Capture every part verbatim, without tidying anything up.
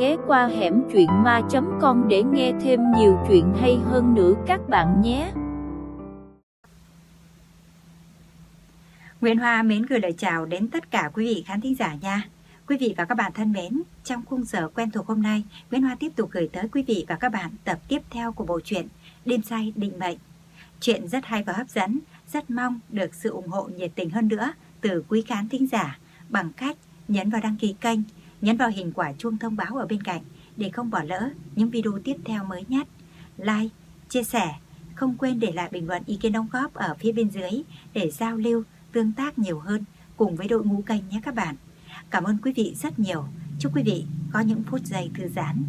ghé qua hẻm truyện ma chấm com để nghe thêm nhiều chuyện hay hơn nữa các bạn nhé. Nguyễn Hoa mến gửi lời chào đến tất cả quý vị khán thính giả nha. Quý vị và các bạn thân mến, trong khung giờ quen thuộc hôm nay, Nguyễn Hoa tiếp tục gửi tới quý vị và các bạn tập tiếp theo của bộ truyện Đêm say định mệnh. Chuyện rất hay và hấp dẫn, rất mong được sự ủng hộ nhiệt tình hơn nữa từ quý khán thính giả bằng cách nhấn vào đăng ký kênh, nhấn vào hình quả chuông thông báo ở bên cạnh để không bỏ lỡ những video tiếp theo mới nhất. Like, chia sẻ, không quên để lại bình luận ý kiến đóng góp ở phía bên dưới để giao lưu, tương tác nhiều hơn cùng với đội ngũ kênh nhé các bạn. Cảm ơn quý vị rất nhiều. Chúc quý vị có những phút giây thư giãn.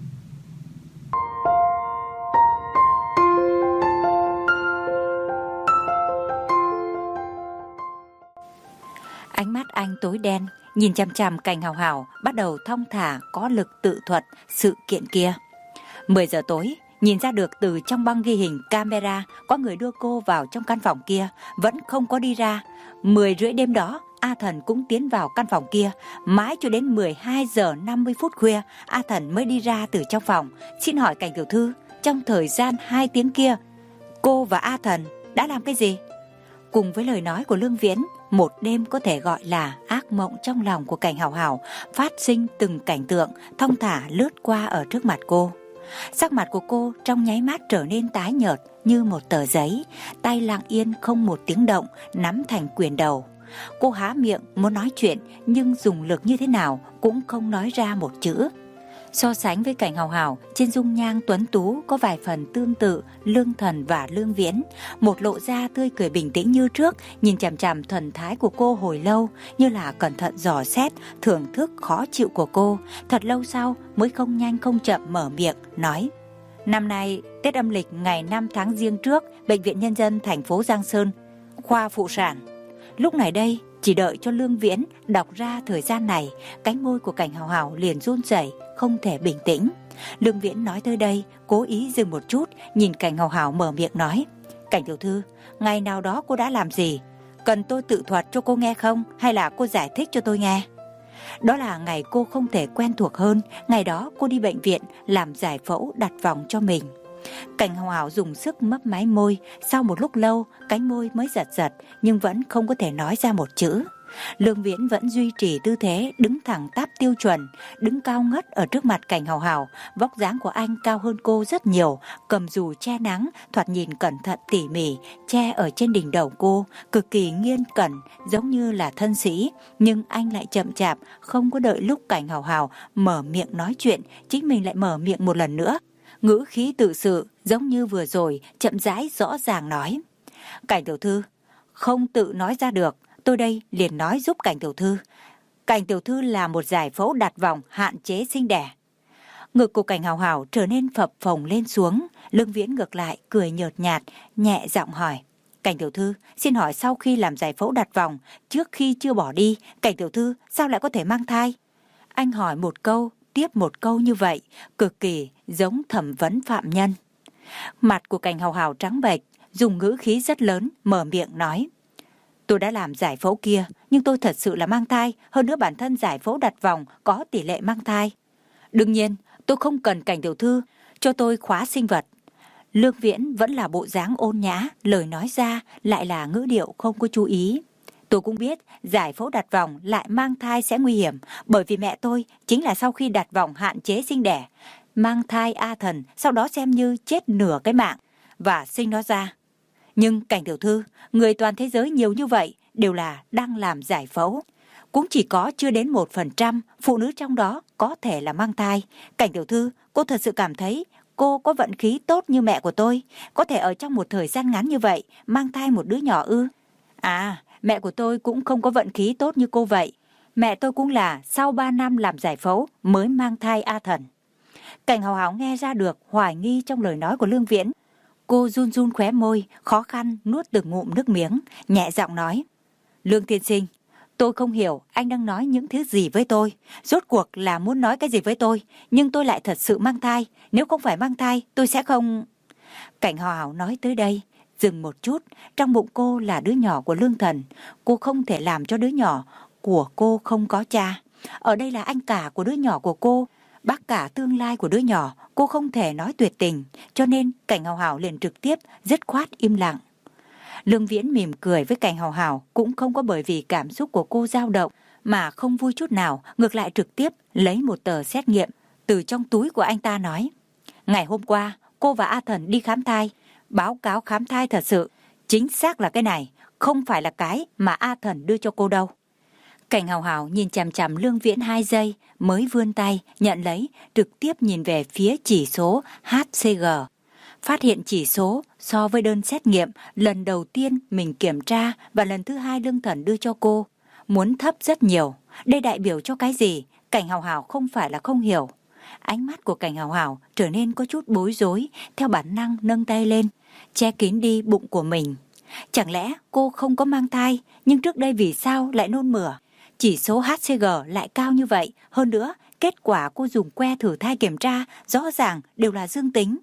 Ánh mắt anh tối đen, nhìn chằm chằm Cảnh Hào Hào, bắt đầu thong thả có lực tự thuật sự kiện kia. mười giờ tối, nhìn ra được từ trong băng ghi hình camera có người đưa cô vào trong căn phòng kia, vẫn không có đi ra. Mười rưỡi đêm đó, A Thần cũng tiến vào căn phòng kia. Mãi cho đến mười hai giờ năm mươi phút khuya, A Thần mới đi ra từ trong phòng. Xin hỏi Cảnh tiểu thư, trong thời gian hai tiếng kia, cô và A Thần đã làm cái gì? Cùng với lời nói của Lương Viễn, một đêm có thể gọi là ác mộng trong lòng của Cảnh Hào Hào, phát sinh từng cảnh tượng thong thả lướt qua ở trước mặt cô. Sắc mặt của cô trong nháy mắt trở nên tái nhợt như một tờ giấy, tay lặng yên không một tiếng động nắm thành quyền đầu. Cô há miệng muốn nói chuyện nhưng dùng lực như thế nào cũng không nói ra một chữ. So sánh với Cảnh Hào Hào, trên dung nhan tuấn tú có vài phần tương tự Lương Thần và Lương Viễn. Một lộ ra tươi cười bình tĩnh như trước, nhìn chằm chằm thần thái của cô hồi lâu, như là cẩn thận dò xét, thưởng thức khó chịu của cô. Thật lâu sau mới không nhanh không chậm mở miệng, nói: Năm nay, Tết âm lịch ngày năm tháng Giêng trước, Bệnh viện Nhân dân thành phố Giang Sơn, khoa phụ sản. Lúc này đây, chỉ đợi cho Lương Viễn đọc ra thời gian này, cánh môi của Cảnh Hào Hào liền run rẩy, không thể bình tĩnh. Lương Viễn nói tới đây, cố ý dừng một chút, nhìn Cảnh Hào Hào mở miệng nói: Cảnh tiểu thư, ngày nào đó cô đã làm gì? Cần tôi tự thuật cho cô nghe không? Hay là cô giải thích cho tôi nghe? Đó là ngày cô không thể quen thuộc hơn. Ngày đó cô đi bệnh viện làm giải phẫu đặt vòng cho mình. Cảnh Hào Hào dùng sức mấp máy môi. Sau một lúc lâu, cánh môi mới giật giật, nhưng vẫn không có thể nói ra một chữ. Lương Viễn vẫn duy trì tư thế đứng thẳng tắp tiêu chuẩn, đứng cao ngất ở trước mặt Cảnh Hào Hào. Vóc dáng của anh cao hơn cô rất nhiều, cầm dù che nắng, thoạt nhìn cẩn thận tỉ mỉ, che ở trên đỉnh đầu cô, cực kỳ nghiêm cẩn, giống như là thân sĩ. Nhưng anh lại chậm chạp, không có đợi lúc Cảnh Hào Hào mở miệng nói chuyện, chính mình lại mở miệng một lần nữa. Ngữ khí tự sự, giống như vừa rồi, chậm rãi rõ ràng nói: Cảnh tiểu thư, không tự nói ra được, tôi đây liền nói giúp Cảnh tiểu thư. Cảnh tiểu thư là một giải phẫu đặt vòng hạn chế sinh đẻ. Ngực của Cảnh Hào Hào trở nên phập phồng lên xuống. Lương Viễn ngược lại cười nhợt nhạt, nhẹ giọng hỏi: Cảnh tiểu thư, xin hỏi sau khi làm giải phẫu đặt vòng, trước khi chưa bỏ đi, Cảnh tiểu thư sao lại có thể mang thai? Anh hỏi một câu tiếp một câu như vậy, cực kỳ giống thẩm vấn phạm nhân. Mặt của Cảnh Hào Hào trắng bệch, dùng ngữ khí rất lớn mở miệng nói: Tôi đã làm giải phẫu kia, nhưng tôi thật sự là mang thai, hơn nữa bản thân giải phẫu đặt vòng có tỷ lệ mang thai. Đương nhiên, tôi không cần Cảnh tiểu thư cho tôi khóa sinh vật. Lương Viễn vẫn là bộ dáng ôn nhã, lời nói ra lại là ngữ điệu không có chú ý. Tôi cũng biết giải phẫu đặt vòng lại mang thai sẽ nguy hiểm, bởi vì mẹ tôi chính là sau khi đặt vòng hạn chế sinh đẻ, mang thai A Thần, sau đó xem như chết nửa cái mạng và sinh nó ra. Nhưng Cảnh tiểu thư, người toàn thế giới nhiều như vậy đều là đang làm giải phẫu, cũng chỉ có chưa đến một phần trăm phụ nữ trong đó có thể là mang thai. Cảnh tiểu thư, cô thật sự cảm thấy cô có vận khí tốt như mẹ của tôi, có thể ở trong một thời gian ngắn như vậy mang thai một đứa nhỏ ư? À, mẹ của tôi cũng không có vận khí tốt như cô vậy. Mẹ tôi cũng là sau ba năm làm giải phẫu mới mang thai A Thần. Cảnh Hào Hào nghe ra được hoài nghi trong lời nói của Lương Viễn. Cô run run khóe môi, khó khăn nuốt từng ngụm nước miếng, nhẹ giọng nói: Lương tiên sinh, tôi không hiểu anh đang nói những thứ gì với tôi. Rốt cuộc là muốn nói cái gì với tôi, nhưng tôi lại thật sự mang thai. Nếu không phải mang thai, tôi sẽ không... Cảnh Hào Hào nói tới đây, dừng một chút. Trong bụng cô là đứa nhỏ của Lương Thần. Cô không thể làm cho đứa nhỏ của cô không có cha. Ở đây là anh cả của đứa nhỏ của cô. Bác cả tương lai của đứa nhỏ, cô không thể nói tuyệt tình, cho nên Cảnh Hào Hào liền trực tiếp dứt khoát im lặng. Lương Viễn mỉm cười với Cảnh Hào Hào, cũng không có bởi vì cảm xúc của cô dao động mà không vui chút nào, ngược lại trực tiếp lấy một tờ xét nghiệm từ trong túi của anh ta nói: ngày hôm qua cô và A Thần đi khám thai, báo cáo khám thai thật sự, chính xác là cái này, không phải là cái mà A Thần đưa cho cô đâu. Cảnh Hào Hào nhìn chằm chằm Lương Viễn hai giây mới vươn tay nhận lấy, trực tiếp nhìn về phía chỉ số hát xê giê. Phát hiện chỉ số so với đơn xét nghiệm lần đầu tiên mình kiểm tra và lần thứ hai Lương Thần đưa cho cô muốn thấp rất nhiều. Đây đại biểu cho cái gì? Cảnh Hào Hào không phải là không hiểu. Ánh mắt của Cảnh Hào Hào trở nên có chút bối rối, theo bản năng nâng tay lên che kín đi bụng của mình. Chẳng lẽ cô không có mang thai, nhưng trước đây vì sao lại nôn mửa? Chỉ số hát xê giê lại cao như vậy, hơn nữa kết quả cô dùng que thử thai kiểm tra rõ ràng đều là dương tính.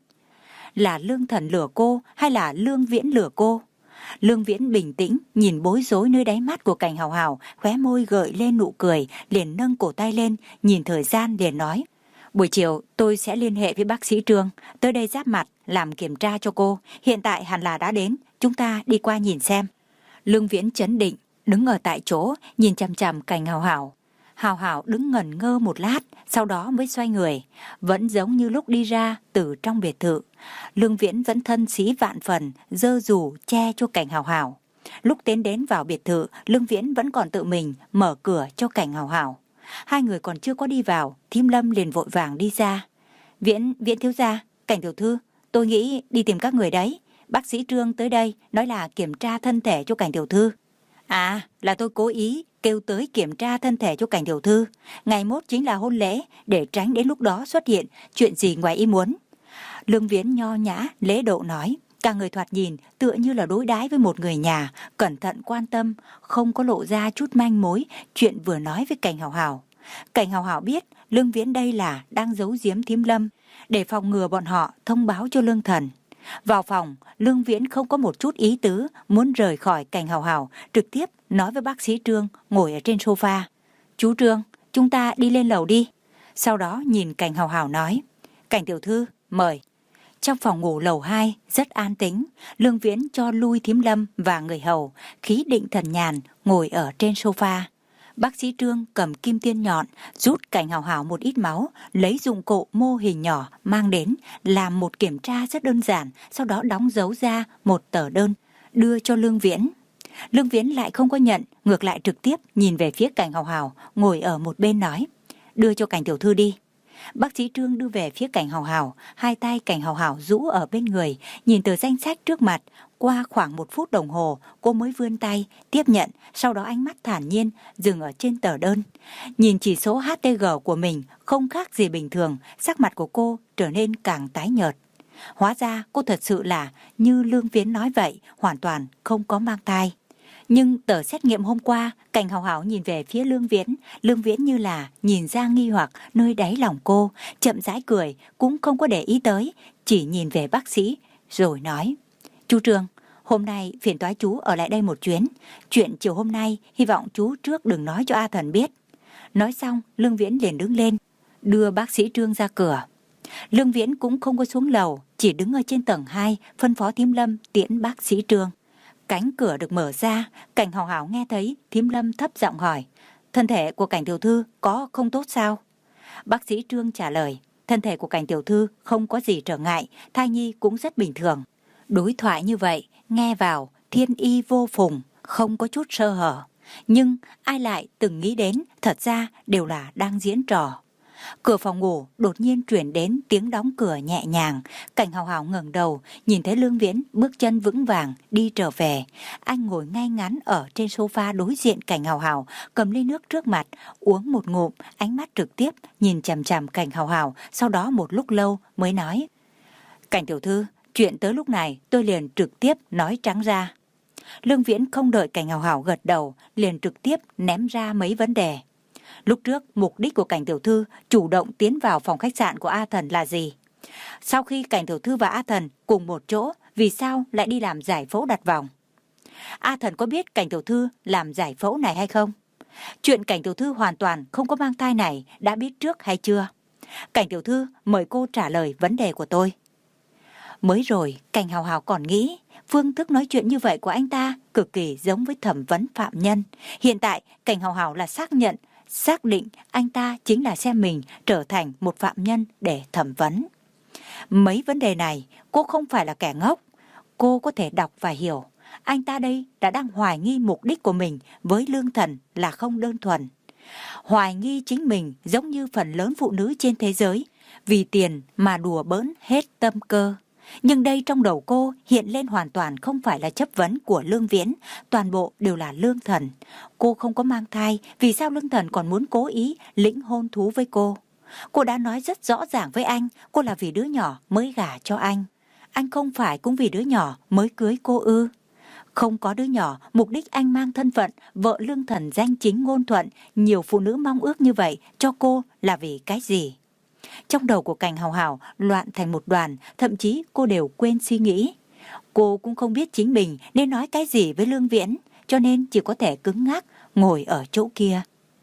Là Lương Thần lừa cô hay là Lương Viễn lừa cô? Lương Viễn bình tĩnh nhìn bối rối nơi đáy mắt của Cảnh Hào Hào, khóe môi gợi lên nụ cười, liền nâng cổ tay lên, nhìn thời gian liền nói: buổi chiều tôi sẽ liên hệ với bác sĩ Trương tới đây giáp mặt làm kiểm tra cho cô, hiện tại hẳn là đã đến, chúng ta đi qua nhìn xem. Lương Viễn chấn định đứng ở tại chỗ nhìn chằm chằm Cảnh Hào Hào. Hào Hào đứng ngẩn ngơ một lát, sau đó mới xoay người, vẫn giống như lúc đi ra từ trong biệt thự. Lương Viễn vẫn thân sĩ vạn phần, giơ dù che cho Cảnh Hào Hào. Lúc tiến đến vào biệt thự, Lương Viễn vẫn còn tự mình mở cửa cho Cảnh Hào Hào. Hai người còn chưa có đi vào, Thím Lâm liền vội vàng đi ra. Viễn, Viễn thiếu gia, Cảnh tiểu thư, tôi nghĩ đi tìm các người đấy. Bác sĩ Trương tới đây nói là kiểm tra thân thể cho Cảnh tiểu thư. À, là tôi cố ý kêu tới kiểm tra thân thể cho Cảnh tiểu thư. Ngày mốt chính là hôn lễ, để tránh đến lúc đó xuất hiện chuyện gì ngoài ý muốn. Lương Viễn nho nhã, lễ độ nói. Cả người thoạt nhìn tựa như là đối đãi với một người nhà, cẩn thận quan tâm, không có lộ ra chút manh mối chuyện vừa nói với Cảnh Hào Hào. Cảnh Hào Hào biết Lương Viễn đây là đang giấu giếm Thím Lâm, để phòng ngừa bọn họ thông báo cho Lương Thần. Vào phòng, Lương Viễn không có một chút ý tứ muốn rời khỏi Cảnh Hào Hào, trực tiếp nói với bác sĩ Trương ngồi ở trên sofa. Chú Trương, chúng ta đi lên lầu đi. Sau đó nhìn Cảnh Hào Hào nói: Cảnh tiểu thư, mời. Trong phòng ngủ lầu hai rất an tĩnh, Lương Viễn cho lui Thím Lâm và người hầu, khí định thần nhàn ngồi ở trên sofa. Bác sĩ Trương cầm kim tiêm nhọn, rút Cảnh Hào Hào một ít máu, lấy dụng cụ mô hình nhỏ mang đến, làm một kiểm tra rất đơn giản, sau đó đóng dấu ra một tờ đơn, đưa cho Lương Viễn. Lương Viễn lại không có nhận, ngược lại trực tiếp nhìn về phía Cảnh Hào Hào, ngồi ở một bên nói: đưa cho Cảnh tiểu thư đi. Bác sĩ Trương đưa về phía Cảnh Hào Hào, hai tay Cảnh Hào Hào rũ ở bên người, nhìn tờ danh sách trước mặt. Qua khoảng một phút đồng hồ, cô mới vươn tay tiếp nhận, sau đó ánh mắt thản nhiên dừng ở trên tờ đơn. Nhìn chỉ số hát tê giê của mình không khác gì bình thường, sắc mặt của cô trở nên càng tái nhợt. Hóa ra cô thật sự là như Lương Viễn nói vậy, hoàn toàn không có mang thai. Nhưng tờ xét nghiệm hôm qua, Cảnh Hào Hào nhìn về phía Lương Viễn, Lương Viễn như là nhìn ra nghi hoặc nơi đáy lòng cô, chậm rãi cười, cũng không có để ý tới, chỉ nhìn về bác sĩ, rồi nói: chú Trương, hôm nay phiền toái chú ở lại đây một chuyến, chuyện chiều hôm nay hy vọng chú trước đừng nói cho A Thần biết. Nói xong, Lương Viễn liền đứng lên, đưa bác sĩ Trương ra cửa. Lương Viễn cũng không có xuống lầu, chỉ đứng ở trên tầng hai, phân phó Thím Lâm tiễn bác sĩ Trương. Cánh cửa được mở ra, Cảnh Hào Hào nghe thấy Thím Lâm thấp giọng hỏi: thân thể của Cảnh tiểu thư có không tốt sao? Bác sĩ Trương trả lời: thân thể của Cảnh tiểu thư không có gì trở ngại, thai nhi cũng rất bình thường. Đối thoại như vậy, nghe vào thiên y vô phùng, không có chút sơ hở. Nhưng ai lại từng nghĩ đến thật ra đều là đang diễn trò. Cửa phòng ngủ đột nhiên chuyển đến tiếng đóng cửa nhẹ nhàng. Cảnh Hào Hào ngẩng đầu, nhìn thấy Lương Viễn bước chân vững vàng đi trở về. Anh ngồi ngay ngắn ở trên sofa đối diện Cảnh Hào Hào, cầm ly nước trước mặt, uống một ngụm, ánh mắt trực tiếp nhìn chằm chằm Cảnh Hào Hào, sau đó một lúc lâu mới nói: Cảnh tiểu thư, chuyện tới lúc này tôi liền trực tiếp nói trắng ra. Lương Viễn không đợi Cảnh Hào Hào gật đầu, liền trực tiếp ném ra mấy vấn đề. Lúc trước, mục đích của Cảnh tiểu thư chủ động tiến vào phòng khách sạn của A Thần là gì? Sau khi Cảnh tiểu thư và A Thần cùng một chỗ, vì sao lại đi làm giải phẫu đặt vòng? A Thần có biết Cảnh tiểu thư làm giải phẫu này hay không? Chuyện Cảnh tiểu thư hoàn toàn không có mang thai này đã biết trước hay chưa? Cảnh tiểu thư, mời cô trả lời vấn đề của tôi. Mới rồi, Cảnh Hào Hào còn nghĩ phương thức nói chuyện như vậy của anh ta cực kỳ giống với thẩm vấn phạm nhân. Hiện tại, Cảnh Hào Hào là xác nhận, xác định anh ta chính là xem mình trở thành một phạm nhân để thẩm vấn. Mấy vấn đề này, cô không phải là kẻ ngốc. Cô có thể đọc và hiểu. Anh ta đây đã đang hoài nghi mục đích của mình với Lương Thần là không đơn thuần. Hoài nghi chính mình giống như phần lớn phụ nữ trên thế giới, vì tiền mà đùa bỡn hết tâm cơ. Nhưng đây trong đầu cô hiện lên hoàn toàn không phải là chất vấn của Lương Viễn, toàn bộ đều là Lương Thần. Cô không có mang thai, vì sao Lương Thần còn muốn cố ý lĩnh hôn thú với cô? Cô đã nói rất rõ ràng với anh, cô là vì đứa nhỏ mới gả cho anh. Anh không phải cũng vì đứa nhỏ mới cưới cô ư? Không có đứa nhỏ, mục đích anh mang thân phận vợ Lương Thần danh chính ngôn thuận, nhiều phụ nữ mong ước như vậy cho cô là vì cái gì? Trong đầu của Cảnh Hào Hào loạn thành một đoàn, thậm chí cô đều quên suy nghĩ. Cô cũng không biết chính mình nên nói cái gì với Lương Viễn, cho nên chỉ có thể cứng ngắc ngồi ở chỗ kia.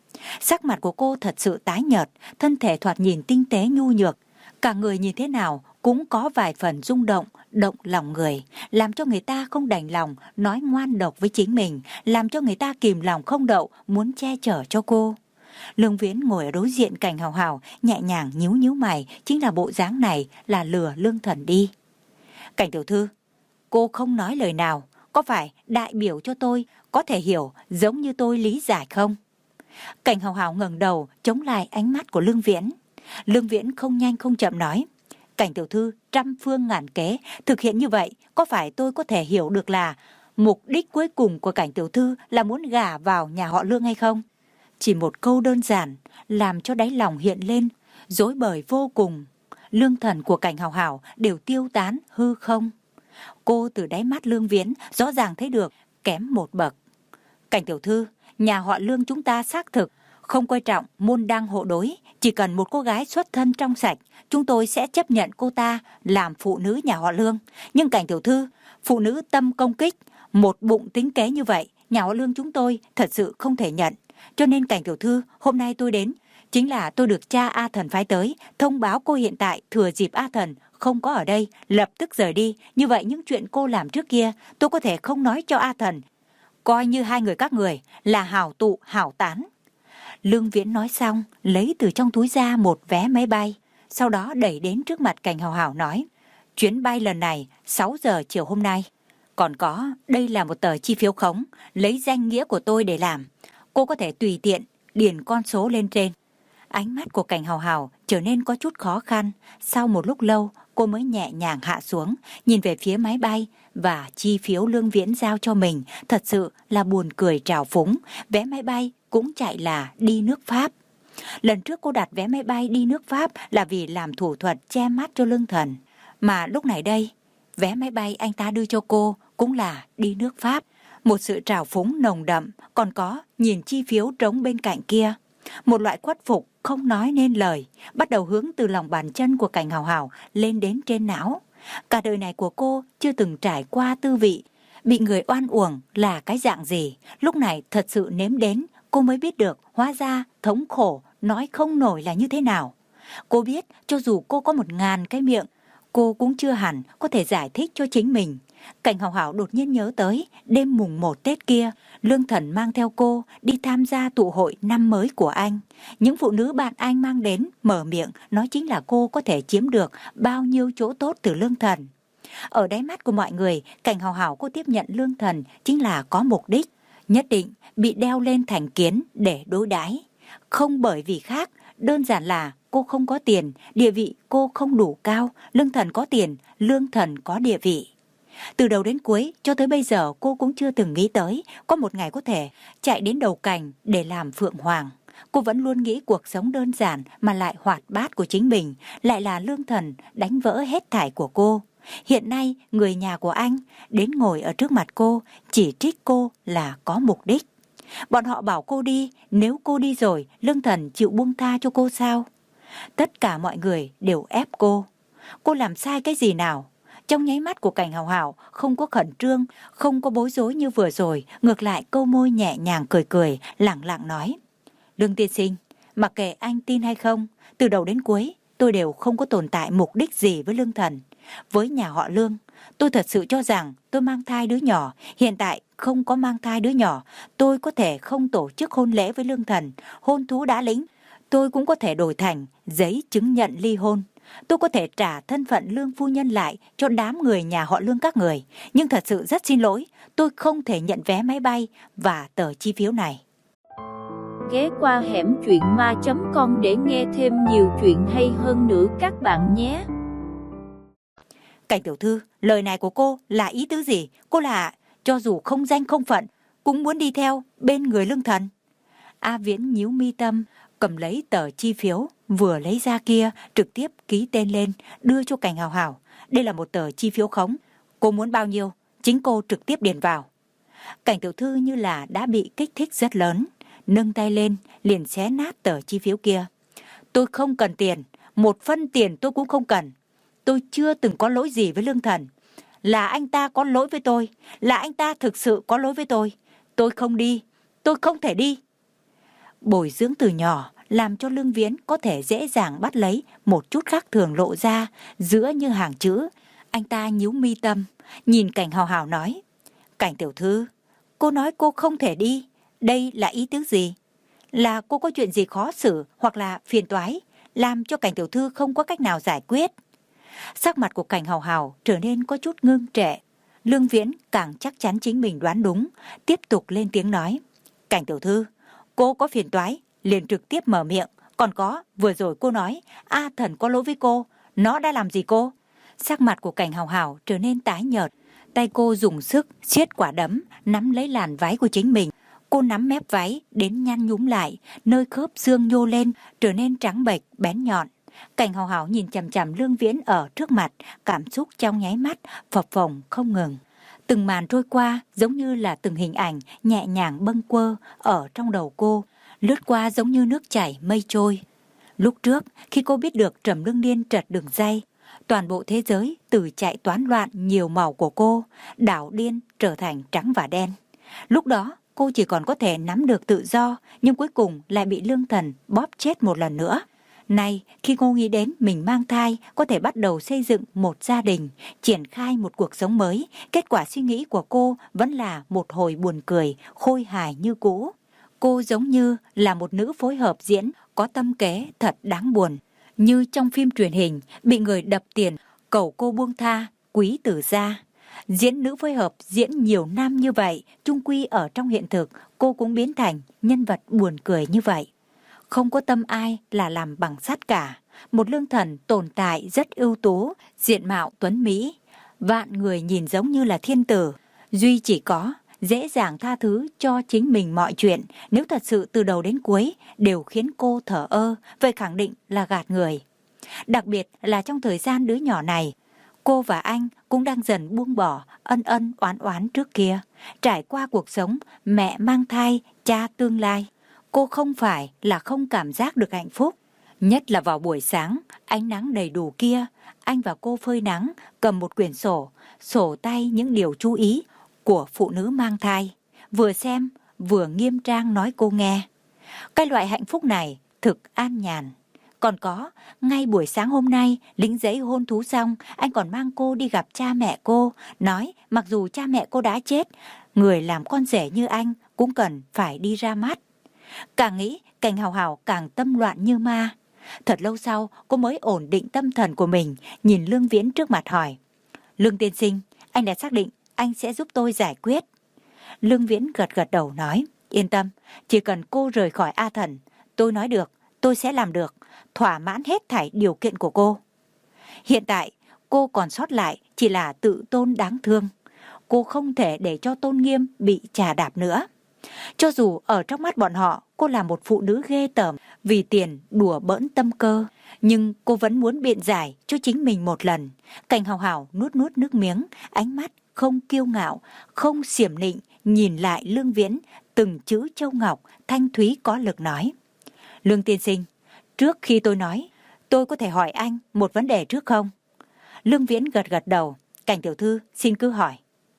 Sắc mặt của cô thật sự tái nhợt, thân thể thoạt nhìn tinh tế nhu nhược. Cả người nhìn thế nào cũng có vài phần rung động, động lòng người, làm cho người ta không đành lòng nói ngoan độc với chính mình, làm cho người ta kìm lòng không đậu muốn che chở cho cô. Lương Viễn ngồi ở đối diện Cảnh Hào Hào, nhẹ nhàng nhíu nhíu mày, chính là bộ dáng này là lừa Lương Thần đi. Cảnh tiểu thư, cô không nói lời nào, có phải đại biểu cho tôi có thể hiểu giống như tôi lý giải không? Cảnh Hào Hào ngẩng đầu chống lại ánh mắt của Lương Viễn. Lương Viễn không nhanh không chậm nói, Cảnh tiểu thư trăm phương ngàn kế thực hiện như vậy, có phải tôi có thể hiểu được là mục đích cuối cùng của Cảnh tiểu thư là muốn gả vào nhà họ Lương hay không? Chỉ một câu đơn giản làm cho đáy lòng hiện lên rối bời vô cùng. Lương thần của Cảnh Hào Hào đều tiêu tán hư không. Cô từ đáy mắt Lương Viễn rõ ràng thấy được kém một bậc. Cảnh tiểu thư, nhà họ Lương chúng ta xác thực không coi trọng môn đăng hộ đối, chỉ cần một cô gái xuất thân trong sạch, chúng tôi sẽ chấp nhận cô ta làm phụ nữ nhà họ Lương. Nhưng Cảnh tiểu thư, phụ nữ tâm công kích, một bụng tính kế như vậy, nhà họ Lương chúng tôi thật sự không thể nhận. Cho nên Cảnh tiểu thư, hôm nay tôi đến, chính là tôi được cha A Thần phái tới, thông báo cô hiện tại thừa dịp A Thần không có ở đây, lập tức rời đi. Như vậy những chuyện cô làm trước kia, tôi có thể không nói cho A Thần. Coi như hai người các người là hảo tụ hảo tán. Lương Viễn nói xong, lấy từ trong túi ra một vé máy bay, sau đó đẩy đến trước mặt Cảnh Hào Hào nói, chuyến bay lần này sáu giờ chiều hôm nay. Còn có, đây là một tờ chi phiếu khống, lấy danh nghĩa của tôi để làm. Cô có thể tùy tiện điền con số lên trên. Ánh mắt của Cảnh Hào Hào trở nên có chút khó khăn. Sau một lúc lâu, cô mới nhẹ nhàng hạ xuống, nhìn về phía máy bay và chi phiếu Lương Viễn giao cho mình. Thật sự là buồn cười trào phúng. Vé máy bay cũng chạy là đi nước Pháp. Lần trước cô đặt vé máy bay đi nước Pháp là vì làm thủ thuật che mắt cho Lương Thần. Mà lúc này đây, vé máy bay anh ta đưa cho cô cũng là đi nước Pháp. Một sự trào phúng nồng đậm, còn có nhìn chi phiếu trống bên cạnh kia. Một loại khuất phục không nói nên lời, bắt đầu hướng từ lòng bàn chân của Cảnh Hào Hào lên đến trên não. Cả đời này của cô chưa từng trải qua tư vị bị người oan uổng là cái dạng gì. Lúc này thật sự nếm đến, cô mới biết được hóa ra thống khổ nói không nổi là như thế nào. Cô biết cho dù cô có một ngàn cái miệng, cô cũng chưa hẳn có thể giải thích cho chính mình. Cảnh Hào Hào đột nhiên nhớ tới đêm mùng một Tết kia, Lương Thần mang theo cô đi tham gia tụ hội năm mới của anh. Những phụ nữ bạn anh mang đến mở miệng nói chính là cô có thể chiếm được bao nhiêu chỗ tốt từ Lương Thần. Ở đáy mắt của mọi người, Cảnh Hào Hào cô tiếp nhận Lương Thần chính là có mục đích, nhất định bị đeo lên thành kiến để đối đãi. Không bởi vì khác, đơn giản là cô không có tiền, địa vị cô không đủ cao, Lương Thần có tiền, Lương Thần có địa vị. Từ đầu đến cuối, cho tới bây giờ cô cũng chưa từng nghĩ tới có một ngày có thể chạy đến đầu cành để làm phượng hoàng. Cô vẫn luôn nghĩ cuộc sống đơn giản mà lại hoạt bát của chính mình, lại là Lương Thần đánh vỡ hết thảy của cô. Hiện nay, người nhà của anh đến ngồi ở trước mặt cô, chỉ trích cô là có mục đích. Bọn họ bảo cô đi, nếu cô đi rồi, Lương Thần chịu buông tha cho cô sao? Tất cả mọi người đều ép cô. Cô làm sai cái gì nào? Trong nháy mắt của Cảnh Hào Hào không có khẩn trương, không có bối rối như vừa rồi, ngược lại câu môi nhẹ nhàng cười cười, lẳng lặng nói. Lương tiên sinh, mặc kệ anh tin hay không, từ đầu đến cuối, tôi đều không có tồn tại mục đích gì với Lương Thần. Với nhà họ Lương, tôi thật sự cho rằng tôi mang thai đứa nhỏ. Hiện tại không có mang thai đứa nhỏ, tôi có thể không tổ chức hôn lễ với Lương Thần. Hôn thú đã lĩnh, tôi cũng có thể đổi thành giấy chứng nhận ly hôn. Tôi có thể trả thân phận Lương phu nhân lại cho đám người nhà họ Lương các người. Nhưng thật sự rất xin lỗi, tôi không thể nhận vé máy bay và tờ chi phiếu này. Ghé qua hẻm truyện ma chấm com để nghe thêm nhiều chuyện hay hơn nữa các bạn nhé. Cảnh tiểu thư, lời này của cô là ý tứ gì? Cô là cho dù không danh không phận cũng muốn đi theo bên người Lương Thần. A Viễn nhíu mi tâm, cầm lấy tờ chi phiếu vừa lấy ra kia, trực tiếp ký tên lên, đưa cho Cảnh Hào Hào. Đây là một tờ chi phiếu khống, cô muốn bao nhiêu chính cô trực tiếp điền vào. Cảnh tiểu thư như là đã bị kích thích rất lớn, nâng tay lên liền xé nát tờ chi phiếu kia. Tôi không cần tiền, một phân tiền tôi cũng không cần. Tôi chưa từng có lỗi gì với Lương Thần. Là anh ta có lỗi với tôi, là anh ta thực sự có lỗi với tôi. Tôi không đi, tôi không thể đi. Bồi dưỡng từ nhỏ làm cho Lương Viễn có thể dễ dàng bắt lấy một chút khác thường lộ ra giữa như hàng chữ. Anh ta nhíu mi tâm, nhìn Cảnh Hào Hào nói: Cảnh tiểu thư, cô nói cô không thể đi, đây là ý tứ gì? Là cô có chuyện gì khó xử hoặc là phiền toái, làm cho Cảnh tiểu thư không có cách nào giải quyết? Sắc mặt của Cảnh Hào Hào trở nên có chút ngưng trệ. Lương Viễn càng chắc chắn chính mình đoán đúng, tiếp tục lên tiếng nói: Cảnh tiểu thư, cô có phiền toái liền trực tiếp mở miệng. Còn có, vừa rồi cô nói A Thần có lỗi với cô, nó đã làm gì cô? Sắc mặt của Cảnh Hào Hào trở nên tái nhợt, tay cô dùng sức siết quả đấm nắm lấy làn váy của chính mình. Cô nắm mép váy đến nhăn nhúm lại, nơi khớp xương nhô lên trở nên trắng bệch bén nhọn. Cảnh Hào Hào nhìn chằm chằm Lương Viễn ở trước mặt, cảm xúc trong nháy mắt phập phồng không ngừng. Từng màn trôi qua giống như là từng hình ảnh nhẹ nhàng bâng quơ ở trong đầu cô, lướt qua giống như nước chảy mây trôi. Lúc trước, khi cô biết được Trầm Lương Niên trật đường dây, toàn bộ thế giới từ chạy toán loạn nhiều màu của cô, đảo điên trở thành trắng và đen. Lúc đó, cô chỉ còn có thể nắm được tự do, nhưng cuối cùng lại bị Lương Thần bóp chết một lần nữa. Nay, khi cô nghĩ đến mình mang thai, có thể bắt đầu xây dựng một gia đình, triển khai một cuộc sống mới, kết quả suy nghĩ của cô vẫn là một hồi buồn cười, khôi hài như cũ. Cô giống như là một nữ phối hợp diễn, có tâm kế thật đáng buồn. Như trong phim truyền hình, bị người đập tiền, cầu cô buông tha, quý tử gia. Diễn nữ phối hợp diễn nhiều năm như vậy, chung quy ở trong hiện thực, cô cũng biến thành nhân vật buồn cười như vậy. Không có tâm ai là làm bằng sắt cả. Một Lương Thần tồn tại rất ưu tú, diện mạo tuấn mỹ. Vạn người nhìn giống như là thiên tử. Duy chỉ có dễ dàng tha thứ cho chính mình mọi chuyện. Nếu thật sự từ đầu đến cuối đều khiến cô thở ơ, vậy khẳng định là gạt người. Đặc biệt là trong thời gian đứa nhỏ này, cô và anh cũng đang dần buông bỏ ân ân oán oán trước kia. Trải qua cuộc sống mẹ mang thai, cha tương lai. Cô không phải là không cảm giác được hạnh phúc. Nhất là vào buổi sáng, ánh nắng đầy đủ kia, anh và cô phơi nắng, cầm một quyển sổ, sổ tay những điều chú ý của phụ nữ mang thai. Vừa xem, vừa nghiêm trang nói cô nghe. Cái loại hạnh phúc này thực an nhàn. Còn có, ngay buổi sáng hôm nay, lính giấy hôn thú xong, anh còn mang cô đi gặp cha mẹ cô, nói mặc dù cha mẹ cô đã chết, người làm con rể như anh cũng cần phải đi ra mắt. Càng nghĩ, Cảnh Hào Hào càng tâm loạn như ma. Thật lâu sau, cô mới ổn định tâm thần của mình, nhìn Lương Viễn trước mặt hỏi: Lương tiên sinh, anh đã xác định anh sẽ giúp tôi giải quyết. Lương Viễn gật gật đầu nói: Yên tâm, chỉ cần cô rời khỏi A Thần, tôi nói được, tôi sẽ làm được, thỏa mãn hết thảy điều kiện của cô. Hiện tại, cô còn sót lại chỉ là tự tôn đáng thương. Cô không thể để cho tôn nghiêm bị chà đạp nữa. Cho dù ở trong mắt bọn họ, cô là một phụ nữ ghê tởm, vì tiền đùa bỡn tâm cơ, nhưng cô vẫn muốn biện giải cho chính mình một lần. Cảnh Hào Hào nuốt nuốt nước miếng, ánh mắt không kiêu ngạo, không xiểm nịnh, nhìn lại Lương Viễn, từng chữ châu ngọc, thanh thúy có lực nói: Lương tiên sinh, trước khi tôi nói, tôi có thể hỏi anh một vấn đề trước không? Lương Viễn gật gật đầu. Cảnh tiểu thư, xin cứ hỏi.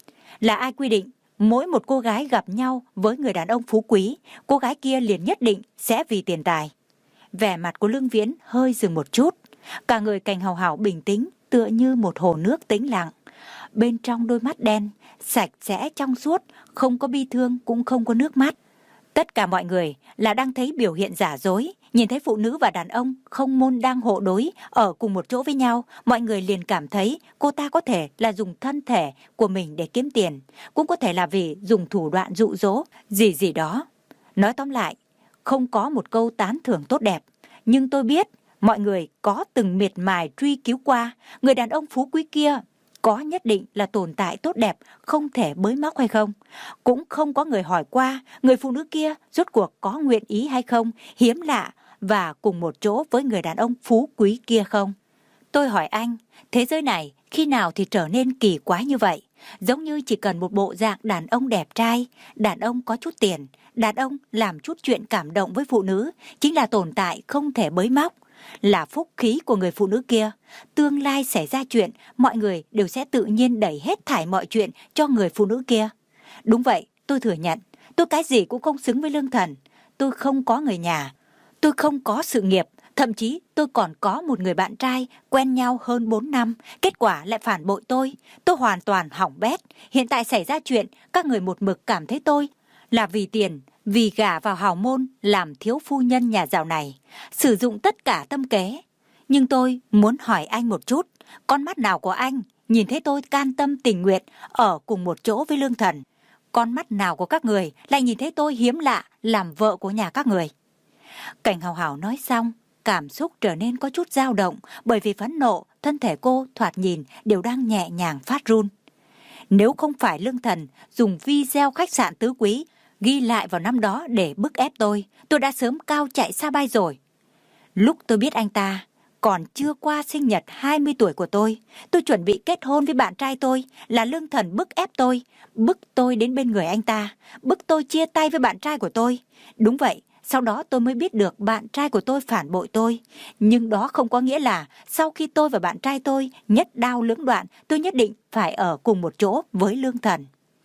Là ai quy định mỗi một cô gái gặp nhau với người đàn ông phú quý, cô gái kia liền nhất định sẽ vì tiền tài? Vẻ mặt của Lương Viễn hơi dừng một chút. Cả người Cảnh Hào Hào bình tĩnh, tựa như một hồ nước tĩnh lặng. Bên trong đôi mắt đen, sạch sẽ trong suốt, không có bi thương cũng không có nước mắt. Tất cả mọi người là đang thấy biểu hiện giả dối, nhìn thấy phụ nữ và đàn ông không môn đang hộ đối ở cùng một chỗ với nhau, mọi người liền cảm thấy cô ta có thể là dùng thân thể của mình để kiếm tiền, cũng có thể là vì dùng thủ đoạn dụ dỗ, gì gì đó. Nói tóm lại, không có một câu tán thưởng tốt đẹp, nhưng tôi biết mọi người có từng miệt mài truy cứu qua, người đàn ông phú quý kia có nhất định là tồn tại tốt đẹp, không thể bới móc hay không? Cũng không có người hỏi qua người phụ nữ kia rốt cuộc có nguyện ý hay không, hiếm lạ và cùng một chỗ với người đàn ông phú quý kia không? Tôi hỏi anh, thế giới này khi nào thì trở nên kỳ quái như vậy? Giống như chỉ cần một bộ dạng đàn ông đẹp trai, đàn ông có chút tiền, đàn ông làm chút chuyện cảm động với phụ nữ, chính là tồn tại không thể bới móc, là phúc khí của người phụ nữ kia. Tương lai xảy ra chuyện, mọi người đều sẽ tự nhiên đẩy hết thải mọi chuyện cho người phụ nữ kia. Đúng vậy, tôi thừa nhận, tôi cái gì cũng không xứng với Lương Thần. Tôi không có người nhà, tôi không có sự nghiệp, thậm chí tôi còn có một người bạn trai quen nhau hơn bốn năm, kết quả lại phản bội tôi. Tôi hoàn toàn hỏng bét. Hiện tại xảy ra chuyện, các người một mực cảm thấy tôi là vì tiền, vì gả vào hào môn làm thiếu phu nhân nhà giàu này, sử dụng tất cả tâm kế. Nhưng tôi muốn hỏi anh một chút, con mắt nào của anh nhìn thấy tôi can tâm tình nguyện ở cùng một chỗ với Lương Thần? Con mắt nào của các người lại nhìn thấy tôi hiếm lạ làm vợ của nhà các người? Cảnh Hào Hào nói xong, cảm xúc trở nên có chút dao động, bởi vì phẫn nộ, thân thể cô thoạt nhìn đều đang nhẹ nhàng phát run. Nếu không phải Lương Thần dùng video khách sạn Tứ Quý ghi lại vào năm đó để bức ép tôi, tôi đã sớm cao chạy xa bay rồi. Lúc tôi biết anh ta còn chưa qua sinh nhật hai mươi tuổi của tôi, tôi chuẩn bị kết hôn với bạn trai tôi, là Lương Thần bức ép tôi, bức tôi đến bên người anh ta, bức tôi chia tay với bạn trai của tôi. Đúng vậy, sau đó tôi mới biết được bạn trai của tôi phản bội tôi. Nhưng đó không có nghĩa là sau khi tôi và bạn trai tôi nhất đao lưỡng đoạn, tôi nhất định phải ở cùng một chỗ với Lương Thần.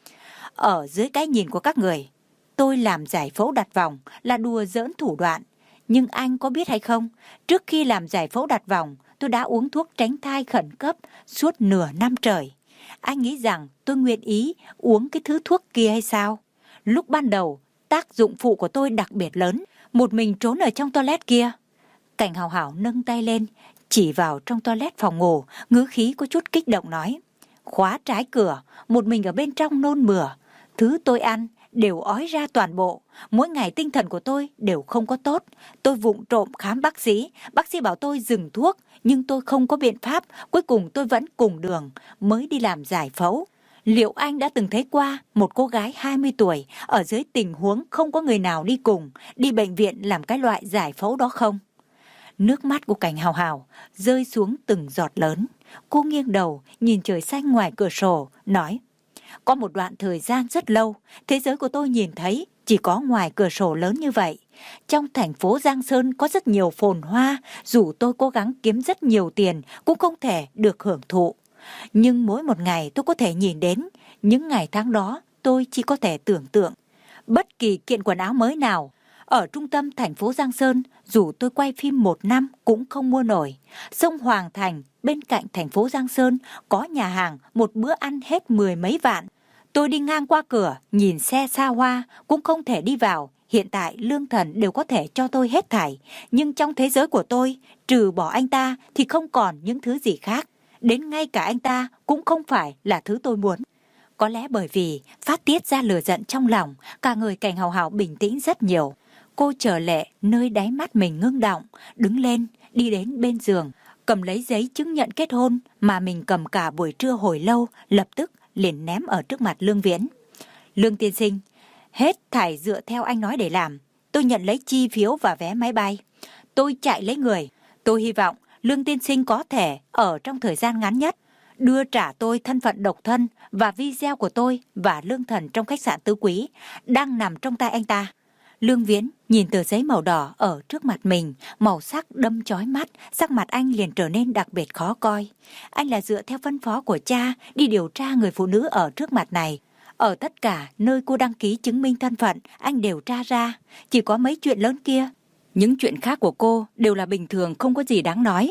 Ở dưới cái nhìn của các người, tôi làm giải phẫu đặt vòng là đùa giỡn thủ đoạn. Nhưng anh có biết hay không, trước khi làm giải phẫu đặt vòng, tôi đã uống thuốc tránh thai khẩn cấp suốt nửa năm trời. Anh nghĩ rằng tôi nguyện ý uống cái thứ thuốc kia hay sao? Lúc ban đầu, tác dụng phụ của tôi đặc biệt lớn, một mình trốn ở trong toilet kia. Cảnh Hào Hào nâng tay lên, chỉ vào trong toilet phòng ngủ, ngữ khí có chút kích động nói. Khóa trái cửa, một mình ở bên trong nôn mửa. Thứ tôi ăn đều ói ra toàn bộ. Mỗi ngày tinh thần của tôi đều không có tốt. Tôi vụng trộm khám bác sĩ. Bác sĩ bảo tôi dừng thuốc, nhưng tôi không có biện pháp. Cuối cùng tôi vẫn cùng đường, mới đi làm giải phẫu. Liệu anh đã từng thấy qua một cô gái hai mươi tuổi ở dưới tình huống không có người nào đi cùng, đi bệnh viện làm cái loại giải phẫu đó không? Nước mắt của Cảnh Hào Hào rơi xuống từng giọt lớn. Cô nghiêng đầu nhìn trời xanh ngoài cửa sổ, nói. Có một đoạn thời gian rất lâu, thế giới của tôi nhìn thấy chỉ có ngoài cửa sổ lớn như vậy. Trong thành phố Giang Sơn có rất nhiều phồn hoa, dù tôi cố gắng kiếm rất nhiều tiền cũng không thể được hưởng thụ. Nhưng mỗi một ngày tôi có thể nhìn đến, những ngày tháng đó tôi chỉ có thể tưởng tượng. Bất kỳ kiện quần áo mới nào ở trung tâm thành phố Giang Sơn, dù tôi quay phim một năm cũng không mua nổi. Sông Hoàng Thành bên cạnh thành phố Giang Sơn có nhà hàng một bữa ăn hết mười mấy vạn. Tôi đi ngang qua cửa nhìn xe xa hoa cũng không thể đi vào. Hiện tại Lương Thần đều có thể cho tôi hết thảy, nhưng trong thế giới của tôi, trừ bỏ anh ta thì không còn những thứ gì khác. Đến ngay cả anh ta cũng không phải là thứ tôi muốn. Có lẽ bởi vì phát tiết ra lửa giận trong lòng, cả người Cảnh Hào Hào bình tĩnh rất nhiều. Cô trở lệ nơi đáy mắt mình ngưng đọng, đứng lên, đi đến bên giường, cầm lấy giấy chứng nhận kết hôn mà mình cầm cả buổi trưa hồi lâu, lập tức liền ném ở trước mặt Lương Viễn. Lương tiên sinh, hết thảy dựa theo anh nói để làm. Tôi nhận lấy chi phiếu và vé máy bay. Tôi chạy lấy người. Tôi hy vọng Lương tiên sinh có thể ở trong thời gian ngắn nhất đưa trả tôi thân phận độc thân và video của tôi và Lương Thần trong khách sạn Tứ Quý đang nằm trong tay anh ta. Lương Viễn nhìn tờ giấy màu đỏ ở trước mặt mình, màu sắc đâm chói mắt, sắc mặt anh liền trở nên đặc biệt khó coi. Anh là dựa theo phân phó của cha đi điều tra người phụ nữ ở trước mặt này. Ở tất cả nơi cô đăng ký chứng minh thân phận, anh đều tra ra. Chỉ có mấy chuyện lớn kia. Những chuyện khác của cô đều là bình thường, không có gì đáng nói.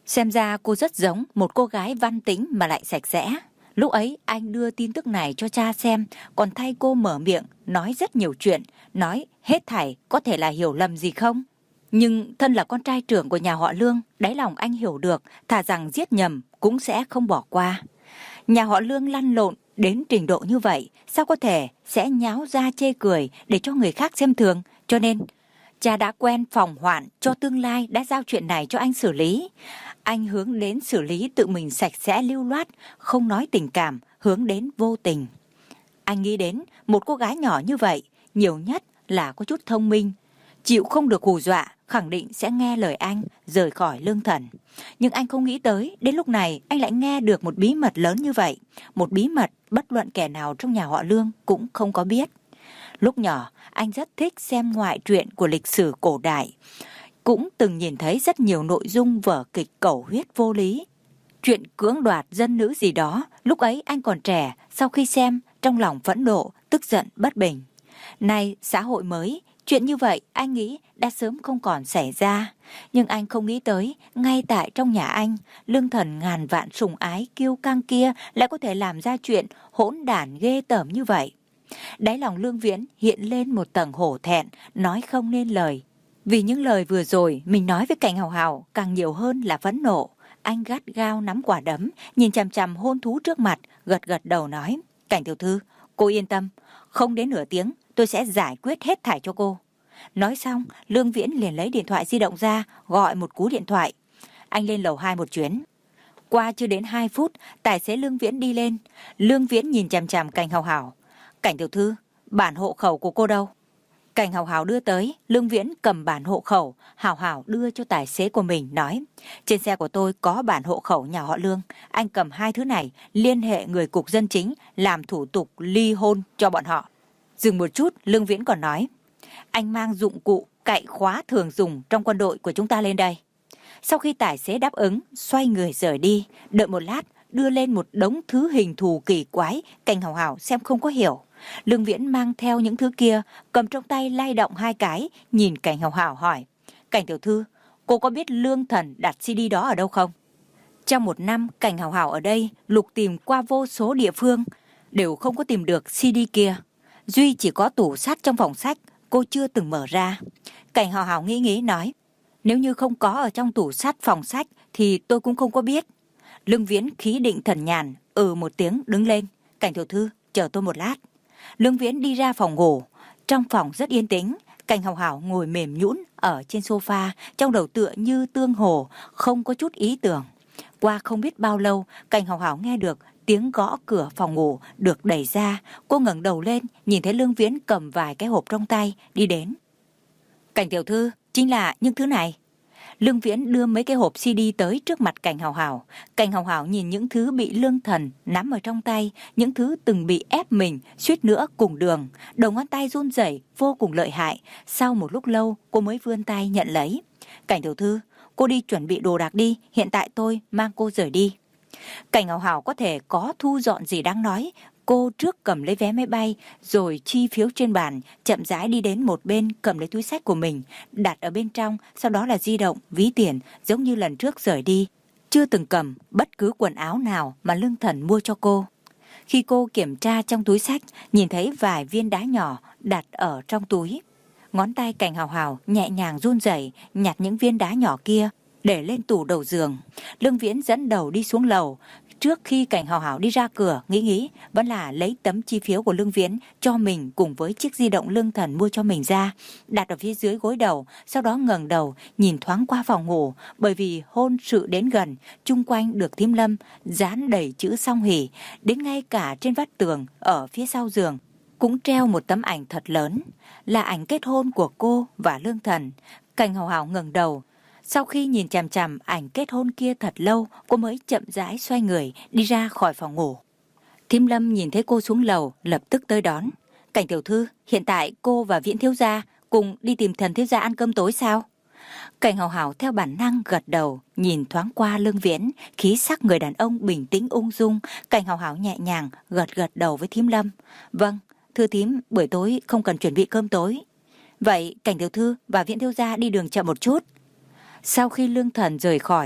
Xem ra cô rất giống một cô gái văn tĩnh mà lại sạch sẽ. Lúc ấy anh đưa tin tức này cho cha xem, còn thay cô mở miệng, nói rất nhiều chuyện, nói hết thảy có thể là hiểu lầm gì không. Nhưng thân là con trai trưởng của nhà họ Lương, đáy lòng anh hiểu được, thà rằng giết nhầm cũng sẽ không bỏ qua. Nhà họ Lương lăn lộn đến trình độ như vậy, sao có thể sẽ nháo ra chê cười để cho người khác xem thường, cho nên cha đã quen phòng hoạn cho tương lai đã giao chuyện này cho anh xử lý. Anh hướng đến xử lý tự mình sạch sẽ lưu loát, không nói tình cảm, hướng đến vô tình. Anh nghĩ đến một cô gái nhỏ như vậy, nhiều nhất là có chút thông minh, chịu không được hù dọa, khẳng định sẽ nghe lời anh rời khỏi Lương Thần. Nhưng anh không nghĩ tới, đến lúc này anh lại nghe được một bí mật lớn như vậy, một bí mật bất luận kẻ nào trong nhà họ Lương cũng không có biết. Lúc nhỏ, anh rất thích xem ngoại truyện của lịch sử cổ đại, cũng từng nhìn thấy rất nhiều nội dung vở kịch cẩu huyết vô lý, chuyện cưỡng đoạt dân nữ gì đó. Lúc ấy anh còn trẻ, sau khi xem, trong lòng phẫn nộ, tức giận bất bình. Nay xã hội mới, chuyện như vậy anh nghĩ đã sớm không còn xảy ra. Nhưng anh không nghĩ tới, ngay tại trong nhà anh, Lương Thần ngàn vạn sủng ái kiêu căng kia lại có thể làm ra chuyện hỗn đản ghê tởm như vậy. Đáy lòng Lương Viễn hiện lên một tầng hổ thẹn, nói không nên lời. Vì những lời vừa rồi mình nói với Cảnh Hào Hào càng nhiều hơn là phẫn nộ. Anh gắt gao nắm quả đấm, nhìn chằm chằm hôn thú trước mặt, gật gật đầu nói: Cảnh tiểu thư, cô yên tâm, không đến nửa tiếng tôi sẽ giải quyết hết thảy cho cô. Nói xong, Lương Viễn liền lấy điện thoại di động ra, gọi một cú điện thoại. Anh lên lầu hai một chuyến. Qua chưa đến hai phút, tài xế Lương Viễn đi lên. Lương Viễn nhìn chằm chằm Cảnh Hào Hào. Cảnh tiểu thư, bản hộ khẩu của cô đâu? Cảnh Hào Hào đưa tới, Lương Viễn cầm bản hộ khẩu, hào hào đưa cho tài xế của mình, nói: trên xe của tôi có bản hộ khẩu nhà họ Lương, anh cầm hai thứ này, liên hệ người cục dân chính, làm thủ tục ly hôn cho bọn họ. Dừng một chút, Lương Viễn còn nói: anh mang dụng cụ cạy khóa thường dùng trong quân đội của chúng ta lên đây. Sau khi tài xế đáp ứng, xoay người rời đi, đợi một lát, đưa lên một đống thứ hình thù kỳ quái, Cảnh Hào Hào xem không có hiểu. Lương Viễn mang theo những thứ kia, cầm trong tay lay động hai cái, nhìn Cảnh Hào Hào hỏi: Cảnh tiểu thư, cô có biết Lương Thần đặt xê đê đó ở đâu không? Trong một năm, Cảnh Hào Hào ở đây lục tìm qua vô số địa phương, đều không có tìm được xê đê kia. Duy chỉ có tủ sách trong phòng sách, cô chưa từng mở ra. Cảnh Hào Hào nghĩ nghĩ nói: nếu như không có ở trong tủ sách phòng sách thì tôi cũng không có biết. Lương Viễn khí định thần nhàn, ừ một tiếng đứng lên. Cảnh tiểu thư, chờ tôi một lát. Lương Viễn đi ra phòng ngủ. Trong phòng rất yên tĩnh, Cảnh Hào Hào ngồi mềm nhũn ở trên sofa, trong đầu tựa như tương hồ, không có chút ý tưởng. Qua không biết bao lâu, Cảnh Hào Hào nghe được tiếng gõ cửa phòng ngủ được đẩy ra. Cô ngẩng đầu lên, nhìn thấy Lương Viễn cầm vài cái hộp trong tay, đi đến. Cảnh tiểu thư, chính là những thứ này. Lương Viễn đưa mấy cái hộp xê đê tới trước mặt Cảnh Hào Hào. Cảnh Hào Hào nhìn những thứ bị Lương Thần nắm ở trong tay, những thứ từng bị ép mình, suýt nữa cùng đường. Đầu ngón tay run rẩy vô cùng lợi hại. Sau một lúc lâu, cô mới vươn tay nhận lấy. Cảnh tiểu thư, cô đi chuẩn bị đồ đạc đi, hiện tại tôi mang cô rời đi. Cảnh Hào Hào có thể có thu dọn gì đáng nói. Cô trước cầm lấy vé máy bay, rồi chi phiếu trên bàn, chậm rãi đi đến một bên, cầm lấy túi xách của mình, đặt ở bên trong, sau đó là di động, ví tiền, giống như lần trước rời đi. Chưa từng cầm bất cứ quần áo nào mà Lương Thần mua cho cô. Khi cô kiểm tra trong túi xách, nhìn thấy vài viên đá nhỏ đặt ở trong túi. Ngón tay Cảnh Hào Hào nhẹ nhàng run rẩy nhặt những viên đá nhỏ kia, để lên tủ đầu giường. Lương Viễn dẫn đầu đi xuống lầu. Trước khi Cảnh Hào Hào đi ra cửa, nghĩ nghĩ vẫn là lấy tấm chi phiếu của Lương Viễn cho mình cùng với chiếc di động Lương Thần mua cho mình ra, đặt ở phía dưới gối đầu, sau đó ngẩng đầu nhìn thoáng qua phòng ngủ. Bởi vì hôn sự đến gần, chung quanh được Thím Lâm dán đầy chữ song hỷ, đến ngay cả trên vách tường ở phía sau giường cũng treo một tấm ảnh thật lớn, là ảnh kết hôn của cô và Lương Thần. Cảnh Hào Hào ngẩng đầu. Sau khi nhìn chằm chằm ảnh kết hôn kia thật lâu, cô mới chậm rãi xoay người đi ra khỏi phòng ngủ. Thím Lâm nhìn thấy cô xuống lầu, lập tức tới đón. Cảnh tiểu thư, hiện tại cô và Viễn thiếu gia cùng đi tìm Thần thiếu gia ăn cơm tối sao? Cảnh Hào Hào theo bản năng gật đầu, nhìn thoáng qua Lương Viễn, khí sắc người đàn ông bình tĩnh ung dung. Cảnh Hào Hào nhẹ nhàng gật gật đầu với Thím Lâm. Vâng, thưa thím, buổi tối không cần chuẩn bị cơm tối. Vậy Cảnh tiểu thư và Viễn thiếu gia đi đường chậm một chút. Sau khi Lương Thần rời khỏi,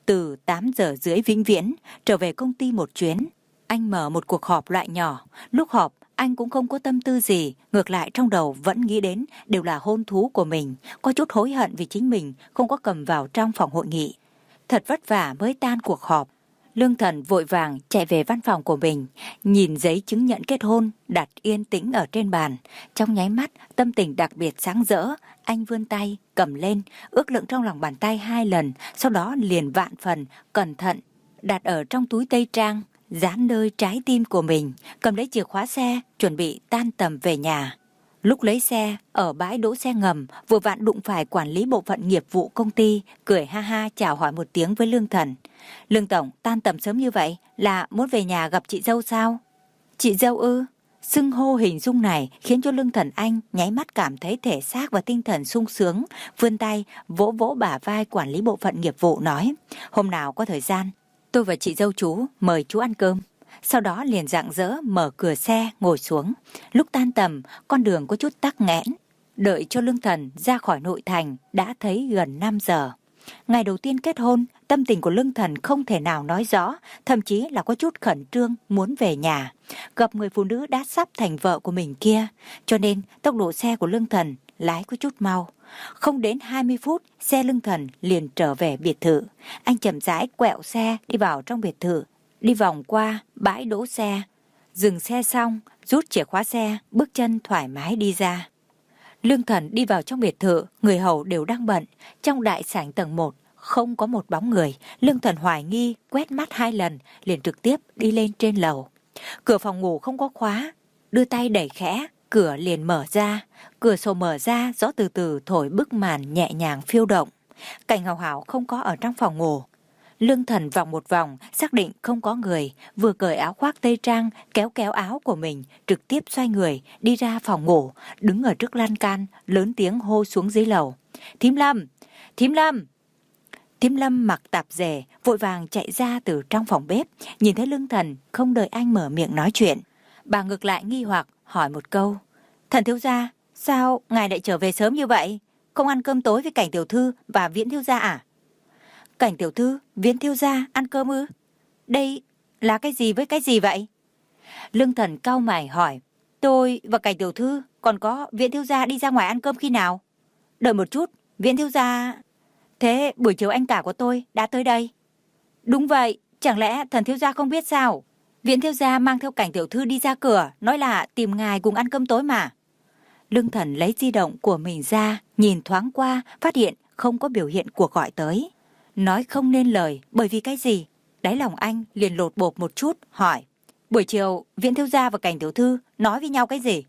từ tám giờ rưỡi vĩnh viễn trở về công ty một chuyến. Anh mở một cuộc họp loại nhỏ. Lúc họp, anh cũng không có tâm tư gì, ngược lại trong đầu vẫn nghĩ đến đều là hôn thú của mình, có chút hối hận vì chính mình không có cầm vào trong phòng hội nghị. Thật vất vả mới tan cuộc họp. Lương Thần vội vàng chạy về văn phòng của mình, nhìn giấy chứng nhận kết hôn đặt yên tĩnh ở trên bàn. Trong nháy mắt, tâm tình đặc biệt sáng rỡ, anh vươn tay, cầm lên, ước lượng trong lòng bàn tay hai lần, sau đó liền vạn phần, cẩn thận, đặt ở trong túi tây trang, dán nơi trái tim của mình, cầm lấy chìa khóa xe, chuẩn bị tan tầm về nhà. Lúc lấy xe, ở bãi đỗ xe ngầm, vừa vặn đụng phải quản lý bộ phận nghiệp vụ công ty, cười ha ha chào hỏi một tiếng với Lương Thần. Lương Tổng, tan tầm sớm như vậy, là muốn về nhà gặp chị dâu sao? Chị dâu ư? Xưng hô hình dung này khiến cho Lương Thần Anh nháy mắt cảm thấy thể xác và tinh thần sung sướng, vươn tay, vỗ vỗ bả vai quản lý bộ phận nghiệp vụ nói, hôm nào có thời gian, tôi và chị dâu chú mời chú ăn cơm. Sau đó liền rạng rỡ mở cửa xe ngồi xuống. Lúc tan tầm, con đường có chút tắc nghẽn. Đợi cho Lương Thần ra khỏi nội thành đã thấy gần năm giờ. Ngày đầu tiên kết hôn, tâm tình của Lương Thần không thể nào nói rõ, thậm chí là có chút khẩn trương muốn về nhà. Gặp người phụ nữ đã sắp thành vợ của mình kia, cho nên tốc độ xe của Lương Thần lái có chút mau. Không đến hai mươi phút, xe Lương Thần liền trở về biệt thự. Anh chậm rãi quẹo xe đi vào trong biệt thự, đi vòng qua bãi đỗ xe, dừng xe xong, rút chìa khóa xe, bước chân thoải mái đi ra. Lương Thần đi vào trong biệt thự, người hầu đều đang bận. Trong đại sảnh tầng một, không có một bóng người. Lương Thần hoài nghi, quét mắt hai lần, liền trực tiếp đi lên trên lầu. Cửa phòng ngủ không có khóa, đưa tay đẩy khẽ, cửa liền mở ra. Cửa sổ mở ra, gió từ từ thổi bức màn nhẹ nhàng phiêu động. Cảnh Hào Hảo không có ở trong phòng ngủ. Lương Thần vòng một vòng, xác định không có người, vừa cởi áo khoác tây trang, kéo kéo áo của mình, trực tiếp xoay người, đi ra phòng ngủ, đứng ở trước lan can, lớn tiếng hô xuống dưới lầu. Thím Lâm! Thím Lâm! Thím Lâm mặc tạp dề, vội vàng chạy ra từ trong phòng bếp, nhìn thấy Lương Thần, không đợi anh mở miệng nói chuyện. Bà ngược lại nghi hoặc, hỏi một câu. Thần thiếu gia, sao ngài lại trở về sớm như vậy? Không ăn cơm tối với Cảnh tiểu thư và Viễn thiếu gia à? Cảnh tiểu thư, Viễn thiếu gia ăn cơm ư? Đây là cái gì với cái gì vậy? Lương Thần cau mày hỏi. Tôi và Cảnh tiểu thư còn có Viễn thiếu gia đi ra ngoài ăn cơm khi nào? Đợi một chút, Viễn thiếu gia... Thế buổi chiều anh cả của tôi đã tới đây. Đúng vậy, chẳng lẽ thần thiếu gia không biết sao? Viễn thiếu gia mang theo Cảnh tiểu thư đi ra cửa, nói là tìm ngài cùng ăn cơm tối mà. Lương Thần lấy di động của mình ra, nhìn thoáng qua, phát hiện không có biểu hiện cuộc gọi tới. Nói không nên lời, bởi vì cái gì? Đáy lòng anh liền lột bột một chút, hỏi. Buổi chiều, Viễn thiếu gia và Cảnh tiểu thư nói với nhau cái gì?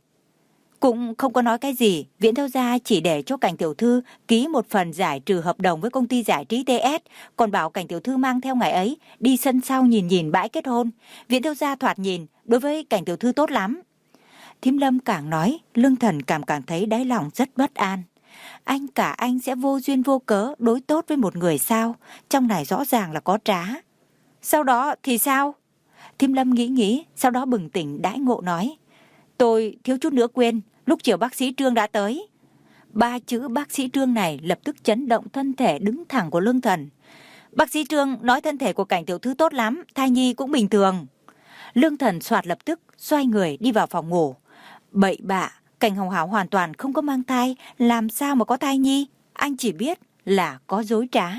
Cũng không có nói cái gì, Viễn thiếu gia chỉ để cho Cảnh tiểu thư ký một phần giải trừ hợp đồng với công ty giải trí tê ét, còn bảo Cảnh tiểu thư mang theo ngày ấy đi sân sau nhìn nhìn bãi kết hôn. Viễn thiếu gia thoạt nhìn đối với Cảnh tiểu thư tốt lắm. Thím Lâm càng nói, Lương Thần cảm cảm thấy đáy lòng rất bất an. Anh cả anh sẽ vô duyên vô cớ đối tốt với một người sao? Trong này rõ ràng là có trá. Sau đó thì sao? Thím Lâm nghĩ nghĩ, sau đó bừng tỉnh đãi ngộ nói. Tôi thiếu chút nữa quên, lúc chiều bác sĩ Trương đã tới. Ba chữ bác sĩ Trương này lập tức chấn động thân thể đứng thẳng của Lương Thần. Bác sĩ Trương nói thân thể của Cảnh tiểu thư tốt lắm, thai nhi cũng bình thường. Lương Thần soạt lập tức xoay người đi vào phòng ngủ. Bậy bạ, Cảnh Hồng Hảo hoàn toàn không có mang thai, làm sao mà có thai nhi? Anh chỉ biết là có dối trá.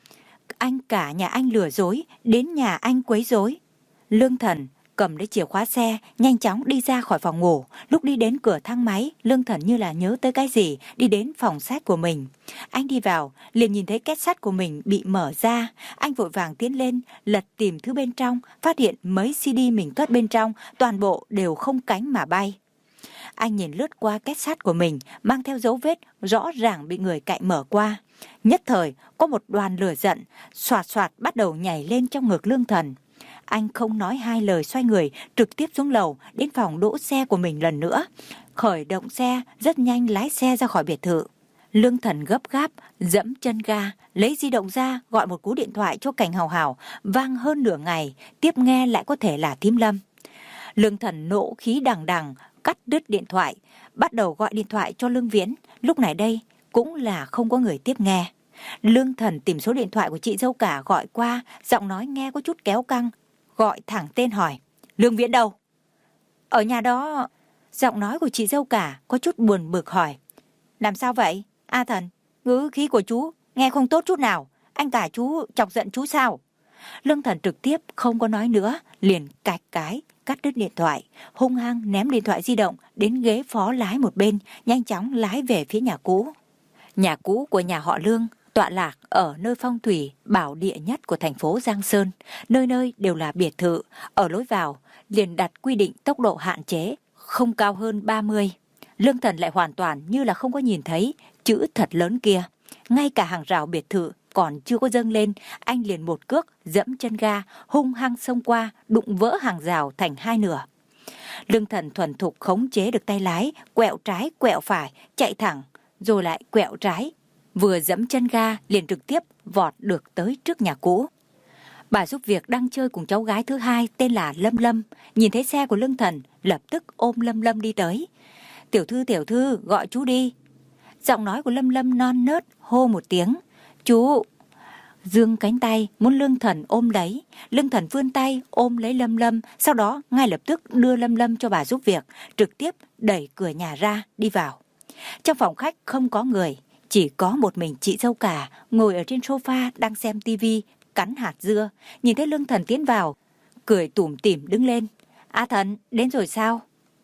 Anh cả nhà anh lừa dối, đến nhà anh quấy rối. Lương Thần cầm lấy chìa khóa xe, nhanh chóng đi ra khỏi phòng ngủ. Lúc đi đến cửa thang máy, Lương Thần như là nhớ tới cái gì, đi đến phòng sách của mình. Anh đi vào, liền nhìn thấy két sắt của mình bị mở ra. Anh vội vàng tiến lên, lật tìm thứ bên trong, phát hiện mấy xê đê mình cất bên trong, toàn bộ đều không cánh mà bay. Anh nhìn lướt qua két sắt của mình, mang theo dấu vết rõ ràng bị người cạnh mở qua. Nhất thời, có một đoàn lửa giận, xoạt xoạt bắt đầu nhảy lên trong ngực Lương Thần. Anh không nói hai lời xoay người, trực tiếp xuống lầu, đến phòng đỗ xe của mình lần nữa. Khởi động xe, rất nhanh lái xe ra khỏi biệt thự. Lương Thần gấp gáp, dẫm chân ga, lấy di động ra, gọi một cú điện thoại cho Cảnh Hào Hảo, vang hơn nửa ngày, tiếp nghe lại có thể là thím Lâm. Lương Thần nộ khí đằng đằng, cắt đứt điện thoại, bắt đầu gọi điện thoại cho Lương Viễn. Lúc này đây cũng là không có người tiếp nghe. Lương Thần tìm số điện thoại của chị dâu cả gọi qua, giọng nói nghe có chút kéo căng, gọi thẳng tên hỏi, Lương Viễn đâu? Ở nhà đó. Giọng nói của chị dâu cả có chút buồn bực hỏi, làm sao vậy? A Thần, ngữ khí của chú nghe không tốt chút nào, anh cả chú chọc giận chú sao? Lương Thần trực tiếp không có nói nữa, liền cạch cái, cắt đứt điện thoại, hung hăng ném điện thoại di động đến ghế phó lái một bên, nhanh chóng lái về phía nhà cũ. Nhà cũ của nhà họ Lương tọa lạc ở nơi phong thủy bảo địa nhất của thành phố Giang Sơn, nơi nơi đều là biệt thự, ở lối vào liền đặt quy định tốc độ hạn chế, không cao hơn ba mươi. Lương Thần lại hoàn toàn như là không có nhìn thấy chữ thật lớn kia, ngay cả hàng rào biệt thự còn chưa có dâng lên, anh liền một cước dẫm chân ga, hung hăng xông qua, đụng vỡ hàng rào thành hai nửa. Lương Thần thuần thục khống chế được tay lái, quẹo trái quẹo phải, chạy thẳng, rồi lại quẹo trái. Vừa dẫm chân ga liền trực tiếp vọt được tới trước nhà cũ. Bà giúp việc đang chơi cùng cháu gái thứ hai tên là Lâm Lâm, nhìn thấy xe của Lương Thần lập tức ôm Lâm Lâm đi tới. Tiểu thư tiểu thư, gọi chú đi. Giọng nói của Lâm Lâm non nớt hô một tiếng, chú. Dương cánh tay muốn Lương Thần ôm lấy. Lương Thần vươn tay ôm lấy Lâm Lâm, sau đó ngay lập tức đưa Lâm Lâm cho bà giúp việc, trực tiếp đẩy cửa nhà ra đi vào. Trong phòng khách không có người, chỉ có một mình chị dâu cả ngồi ở trên sofa đang xem tivi, cắn hạt dưa. Nhìn thấy Lương Thần tiến vào, cười tủm tỉm đứng lên. A Thần, đến rồi sao?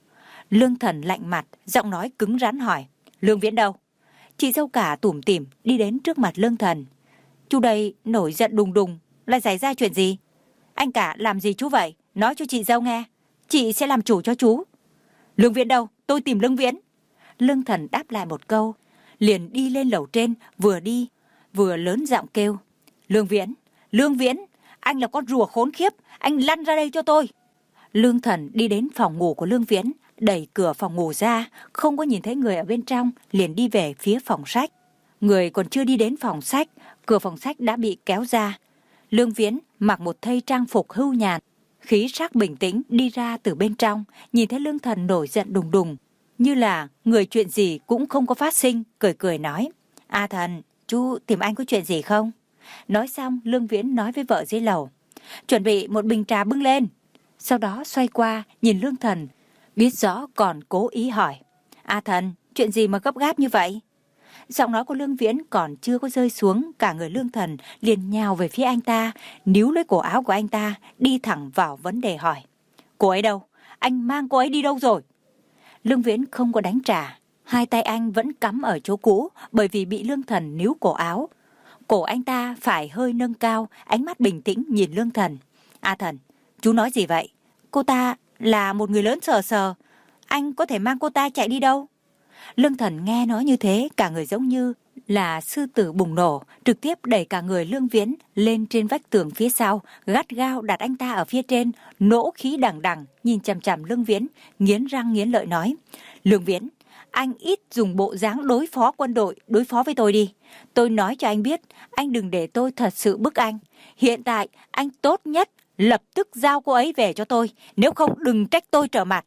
Lương Thần lạnh mặt, giọng nói cứng rắn hỏi, Lương Viễn đâu? Chị dâu cả tủm tỉm đi đến trước mặt Lương Thần. Chú đây nổi giận đùng đùng, lại xảy ra chuyện gì? Anh cả làm gì chú vậy? Nói cho chị dâu nghe, chị sẽ làm chủ cho chú. Lương Viễn đâu? Tôi tìm Lương Viễn. Lương Thần đáp lại một câu, liền đi lên lầu trên, vừa đi vừa lớn giọng kêu, Lương Viễn, Lương Viễn, anh là con rùa khốn khiếp, anh lăn ra đây cho tôi. Lương Thần đi đến phòng ngủ của Lương Viễn, đẩy cửa phòng ngủ ra, không có nhìn thấy người ở bên trong, liền đi về phía phòng sách. Người còn chưa đi đến phòng sách, cửa phòng sách đã bị kéo ra. Lương Viễn mặc một thây trang phục hưu nhàn, khí sắc bình tĩnh đi ra từ bên trong, nhìn thấy Lương Thần nổi giận đùng đùng, như là người chuyện gì cũng không có phát sinh, cười cười nói, A Thần, chú tìm anh có chuyện gì không? Nói xong, Lương Viễn nói với vợ dưới lầu, chuẩn bị một bình trà bưng lên. Sau đó xoay qua, nhìn Lương Thần, biết rõ còn cố ý hỏi, A Thần, chuyện gì mà gấp gáp như vậy? Giọng nói của Lương Viễn còn chưa có rơi xuống, cả người Lương Thần liền nhào về phía anh ta, níu lấy cổ áo của anh ta, đi thẳng vào vấn đề hỏi, cô ấy đâu? Anh mang cô ấy đi đâu rồi? Lương Viễn không có đánh trả, hai tay anh vẫn cắm ở chỗ cũ bởi vì bị Lương Thần níu cổ áo. Cổ anh ta phải hơi nâng cao, ánh mắt bình tĩnh nhìn Lương Thần. A Thần, chú nói gì vậy? Cô ta là một người lớn sờ sờ, anh có thể mang cô ta chạy đi đâu? Lương Thần nghe nói như thế, cả người giống như là sư tử bùng nổ, trực tiếp đẩy cả người Lương Viễn lên trên vách tường phía sau, gắt gao đặt anh ta ở phía trên, nỗ khí đằng đằng, nhìn chằm chằm Lương Viễn, nghiến răng nghiến lợi nói, Lương Viễn, anh ít dùng bộ dáng đối phó quân đội, đối phó với tôi đi. Tôi nói cho anh biết, anh đừng để tôi thật sự bức anh. Hiện tại, anh tốt nhất lập tức giao cô ấy về cho tôi, nếu không đừng trách tôi trở mặt.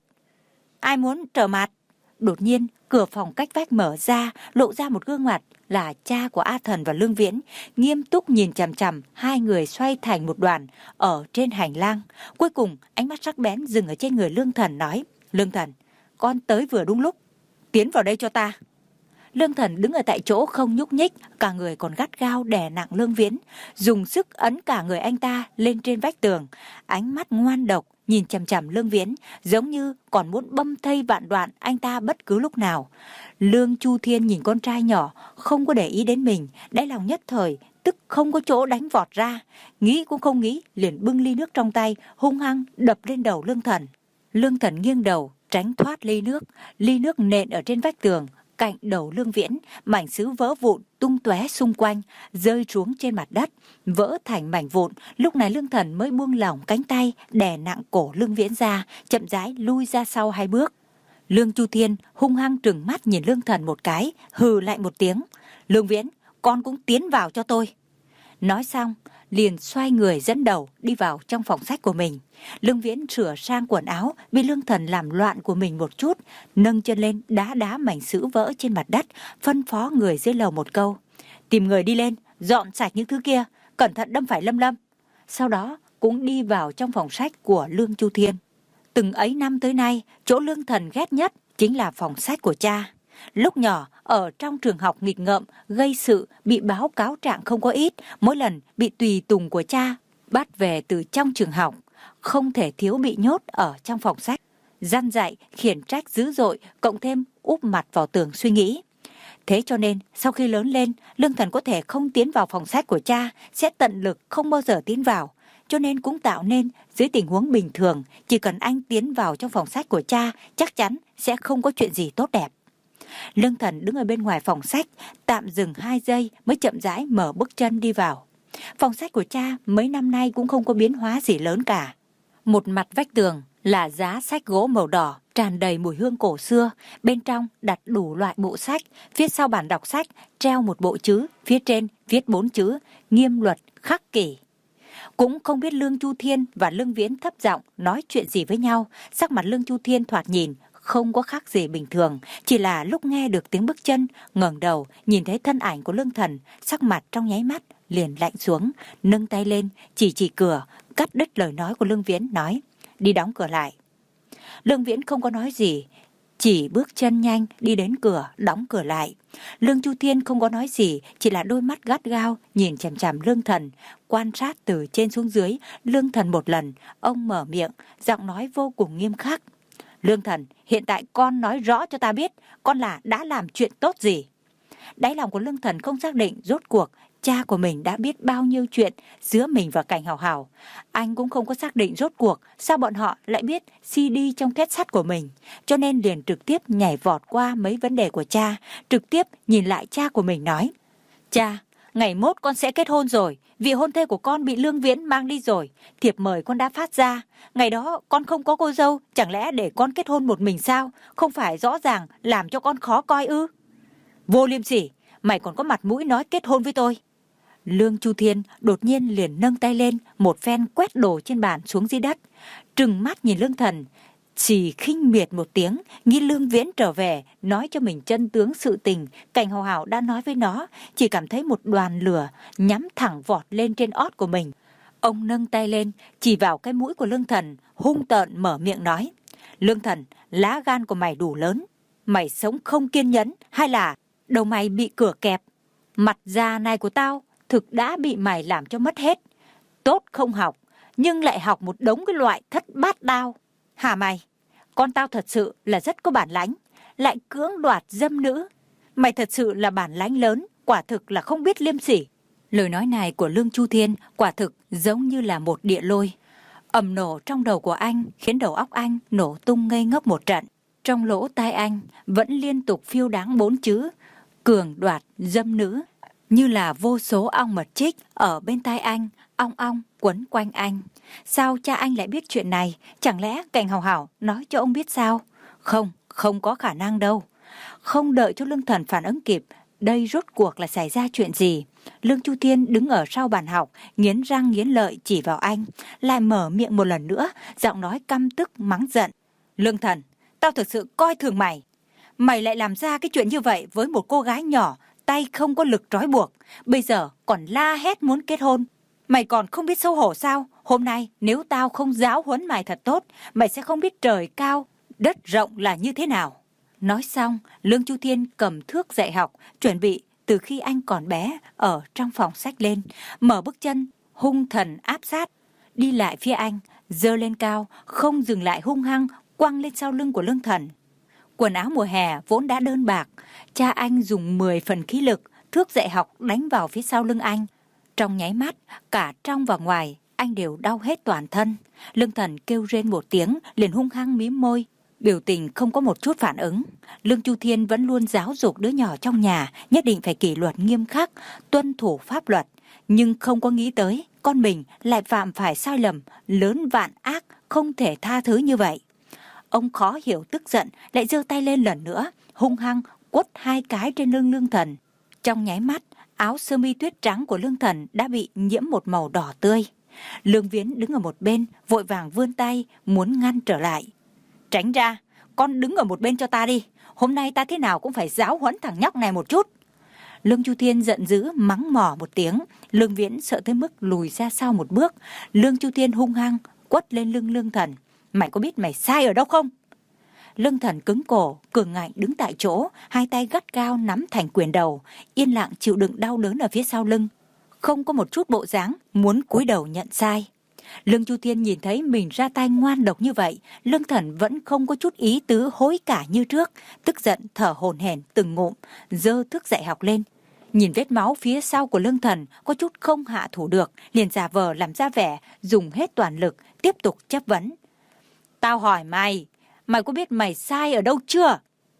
Ai muốn trở mặt? Đột nhiên, cửa phòng cách vách mở ra, lộ ra một gương mặt là cha của A Thần và Lương Viễn, nghiêm túc nhìn chằm chằm hai người xoay thành một đoàn ở trên hành lang. Cuối cùng, ánh mắt sắc bén dừng ở trên người Lương Thần nói, Lương Thần, con tới vừa đúng lúc, tiến vào đây cho ta. Lương Thần đứng ở tại chỗ không nhúc nhích, cả người còn gắt gao đè nặng Lương Viễn, dùng sức ấn cả người anh ta lên trên vách tường, ánh mắt ngoan độc nhìn chằm chằm Lương Viễn, giống như còn muốn băm thây vạn đoạn anh ta bất cứ lúc nào. Lương Chu Thiên nhìn con trai nhỏ không có để ý đến mình, đáy lòng nhất thời tức không có chỗ đánh vọt ra, nghĩ cũng không nghĩ, liền bưng ly nước trong tay hung hăng đập lên đầu Lương Thần. Lương Thần nghiêng đầu tránh thoát ly nước, ly nước nện ở trên vách tường cạnh đầu Lương Viễn, mảnh sứ vỡ vụn tung tóe xung quanh, rơi xuống trên mặt đất, vỡ thành mảnh vụn. Lúc này Lương Thần mới buông lỏng cánh tay đè nặng cổ Lương Viễn ra, chậm rãi lui ra sau hai bước. Lương Chu Thiên hung hăng trừng mắt nhìn Lương Thần một cái, hừ lại một tiếng, Lương Viễn, con cũng tiến vào cho tôi. Nói xong, liền xoay người dẫn đầu đi vào trong phòng sách của mình. Lương Viễn sửa sang quần áo, bị Lương Thần làm loạn của mình một chút, nâng chân lên đá đá mảnh sứ vỡ trên mặt đất, phân phó người dưới lầu một câu, tìm người đi lên, dọn sạch những thứ kia, cẩn thận đâm phải Lâm Lâm. Sau đó cũng đi vào trong phòng sách của Lương Chu Thiên. Từng ấy năm tới nay, chỗ Lương Thần ghét nhất chính là phòng sách của cha. Lúc nhỏ, ở trong trường học nghịch ngợm, gây sự, bị báo cáo trạng không có ít, mỗi lần bị tùy tùng của cha bắt về từ trong trường học, không thể thiếu bị nhốt ở trong phòng sách. Răn dạy, khiển trách dữ dội, cộng thêm úp mặt vào tường suy nghĩ. Thế cho nên, sau khi lớn lên, Lương Thần có thể không tiến vào phòng sách của cha, sẽ tận lực không bao giờ tiến vào. Cho nên cũng tạo nên, dưới tình huống bình thường, chỉ cần anh tiến vào trong phòng sách của cha, chắc chắn sẽ không có chuyện gì tốt đẹp. Lương Thần đứng ở bên ngoài phòng sách, tạm dừng hai giây mới chậm rãi mở bước chân đi vào. Phòng sách của cha mấy năm nay cũng không có biến hóa gì lớn cả. Một mặt vách tường là giá sách gỗ màu đỏ, tràn đầy mùi hương cổ xưa, bên trong đặt đủ loại bộ sách, phía sau bản đọc sách treo một bộ chữ, phía trên viết bốn chữ, nghiêm luật khắc kỷ. Cũng không biết Lương Chu Thiên và Lương Viễn thấp giọng nói chuyện gì với nhau, sắc mặt Lương Chu Thiên thoạt nhìn không có khác gì bình thường, chỉ là lúc nghe được tiếng bước chân, ngẩng đầu nhìn thấy thân ảnh của Lương Thần, sắc mặt trong nháy mắt liền lạnh xuống, nâng tay lên chỉ chỉ cửa, cắt đứt lời nói của Lương Viễn, nói: đi đóng cửa lại. Lương Viễn không có nói gì, chỉ bước chân nhanh đi đến cửa, đóng cửa lại. Lương Chu Thiên không có nói gì, chỉ là đôi mắt gắt gao nhìn chằm chằm Lương Thần, quan sát từ trên xuống dưới Lương Thần một lần. Ông mở miệng, giọng nói vô cùng nghiêm khắc: Lương Thần, hiện tại con nói rõ cho ta biết, con là đã làm chuyện tốt gì? Đáy lòng của Lương Thần không xác định rốt cuộc cha của mình đã biết bao nhiêu chuyện giữa mình và Cảnh Hào Hào. Anh cũng không có xác định rốt cuộc sao bọn họ lại biết xê đê trong két sắt của mình. Cho nên liền trực tiếp nhảy vọt qua mấy vấn đề của cha, trực tiếp nhìn lại cha của mình nói: cha, ngày mốt con sẽ kết hôn rồi, vị hôn thê của con bị Lương Viễn mang đi rồi, thiệp mời con đã phát ra. Ngày đó con không có cô dâu, chẳng lẽ để con kết hôn một mình sao? Không phải rõ ràng làm cho con khó coi ư? Vô liêm sỉ, mày còn có mặt mũi nói kết hôn với tôi? Lương Chu Thiên đột nhiên liền nâng tay lên, một phen quét đồ trên bàn xuống dưới đất, trừng mắt nhìn Lương Thần, chỉ khinh miệt một tiếng, nghĩ Lương Viễn trở về nói cho mình chân tướng sự tình Cảnh Hào Hào đã nói với nó, chỉ cảm thấy một đoàn lửa nhắm thẳng vọt lên trên ót của mình. Ông nâng tay lên chỉ vào cái mũi của Lương Thần, hung tợn mở miệng nói: Lương Thần, lá gan của mày đủ lớn, mày sống không kiên nhẫn hay là đầu mày bị cửa kẹp? Mặt già này của tao thực đã bị mày làm cho mất hết. Tốt không học, nhưng lại học một đống cái loại thất bát đao. Hả mày? Con tao thật sự là rất có bản lãnh, lại cưỡng đoạt dâm nữ. Mày thật sự là bản lãnh lớn, quả thực là không biết liêm sỉ. Lời nói này của Lương Chu Thiên quả thực giống như là một địa lôi. Ầm nổ trong đầu của anh khiến đầu óc anh nổ tung ngây ngốc một trận. Trong lỗ tai anh vẫn liên tục phiêu đáng bốn chữ: cường đoạt dâm nữ. Như là vô số ong mật chích ở bên tai anh, ong ong quấn quanh anh. Sao cha anh lại biết chuyện này? Chẳng lẽ Cảnh Hào Hào nói cho ông biết sao? Không, không có khả năng đâu. Không đợi cho Lương Thần phản ứng kịp, đây rốt cuộc là xảy ra chuyện gì? Lương Chu Thiên đứng ở sau bàn học, nghiến răng nghiến lợi chỉ vào anh, lại mở miệng một lần nữa, giọng nói căm tức mắng giận: Lương Thần, tao thực sự coi thường mày. Mày lại làm ra cái chuyện như vậy với một cô gái nhỏ, tay không có lực trói buộc, bây giờ còn la hét muốn kết hôn. Mày còn không biết xấu hổ sao? Hôm nay nếu tao không giáo huấn mày thật tốt, mày sẽ không biết trời cao, đất rộng là như thế nào. Nói xong, Lương Chu Thiên cầm thước dạy học, chuẩn bị từ khi anh còn bé ở trong phòng sách lên, mở bước chân, hung thần áp sát, đi lại phía anh, giơ lên cao, không dừng lại hung hăng, quăng lên sau lưng của Lương Thần. Quần áo mùa hè vốn đã đơn bạc, cha anh dùng mười phần khí lực, thước dạy học đánh vào phía sau lưng anh. Trong nháy mắt, cả trong và ngoài, anh đều đau hết toàn thân. Lương Thần kêu rên một tiếng, liền hung hăng mím môi, biểu tình không có một chút phản ứng. Lương Chu Thiên vẫn luôn giáo dục đứa nhỏ trong nhà, nhất định phải kỷ luật nghiêm khắc, tuân thủ pháp luật. Nhưng không có nghĩ tới, con mình lại phạm phải sai lầm, lớn vạn ác, không thể tha thứ như vậy. Ông khó hiểu tức giận, lại giơ tay lên lần nữa, hung hăng quất hai cái trên lưng Lương Thần. Trong nháy mắt, áo sơ mi tuyết trắng của Lương Thần đã bị nhiễm một màu đỏ tươi. Lương Viễn đứng ở một bên, vội vàng vươn tay, muốn ngăn trở lại. Tránh ra, con đứng ở một bên cho ta đi. Hôm nay ta thế nào cũng phải giáo huấn thằng nhóc này một chút. Lương Chu Thiên giận dữ mắng mỏ một tiếng. Lương Viễn sợ tới mức lùi ra sau một bước. Lương Chu Thiên hung hăng quất lên lưng Lương Thần. Mày có biết mày sai ở đâu không? Lương Thần cứng cổ, cường ngạnh đứng tại chỗ, hai tay gắt gao nắm thành quyền đầu, yên lặng chịu đựng đau đớn ở phía sau lưng, không có một chút bộ dáng muốn cúi đầu nhận sai. Lương Chu Thiên nhìn thấy mình ra tay ngoan độc như vậy, Lương Thần vẫn không có chút ý tứ hối cải như trước, tức giận thở hổn hển từng ngụm, giơ thước dạy học lên. Nhìn vết máu phía sau của Lương Thần có chút không hạ thủ được, liền giả vờ làm ra vẻ, dùng hết toàn lực, tiếp tục chất vấn. Tao hỏi mày, mày có biết mày sai ở đâu chưa?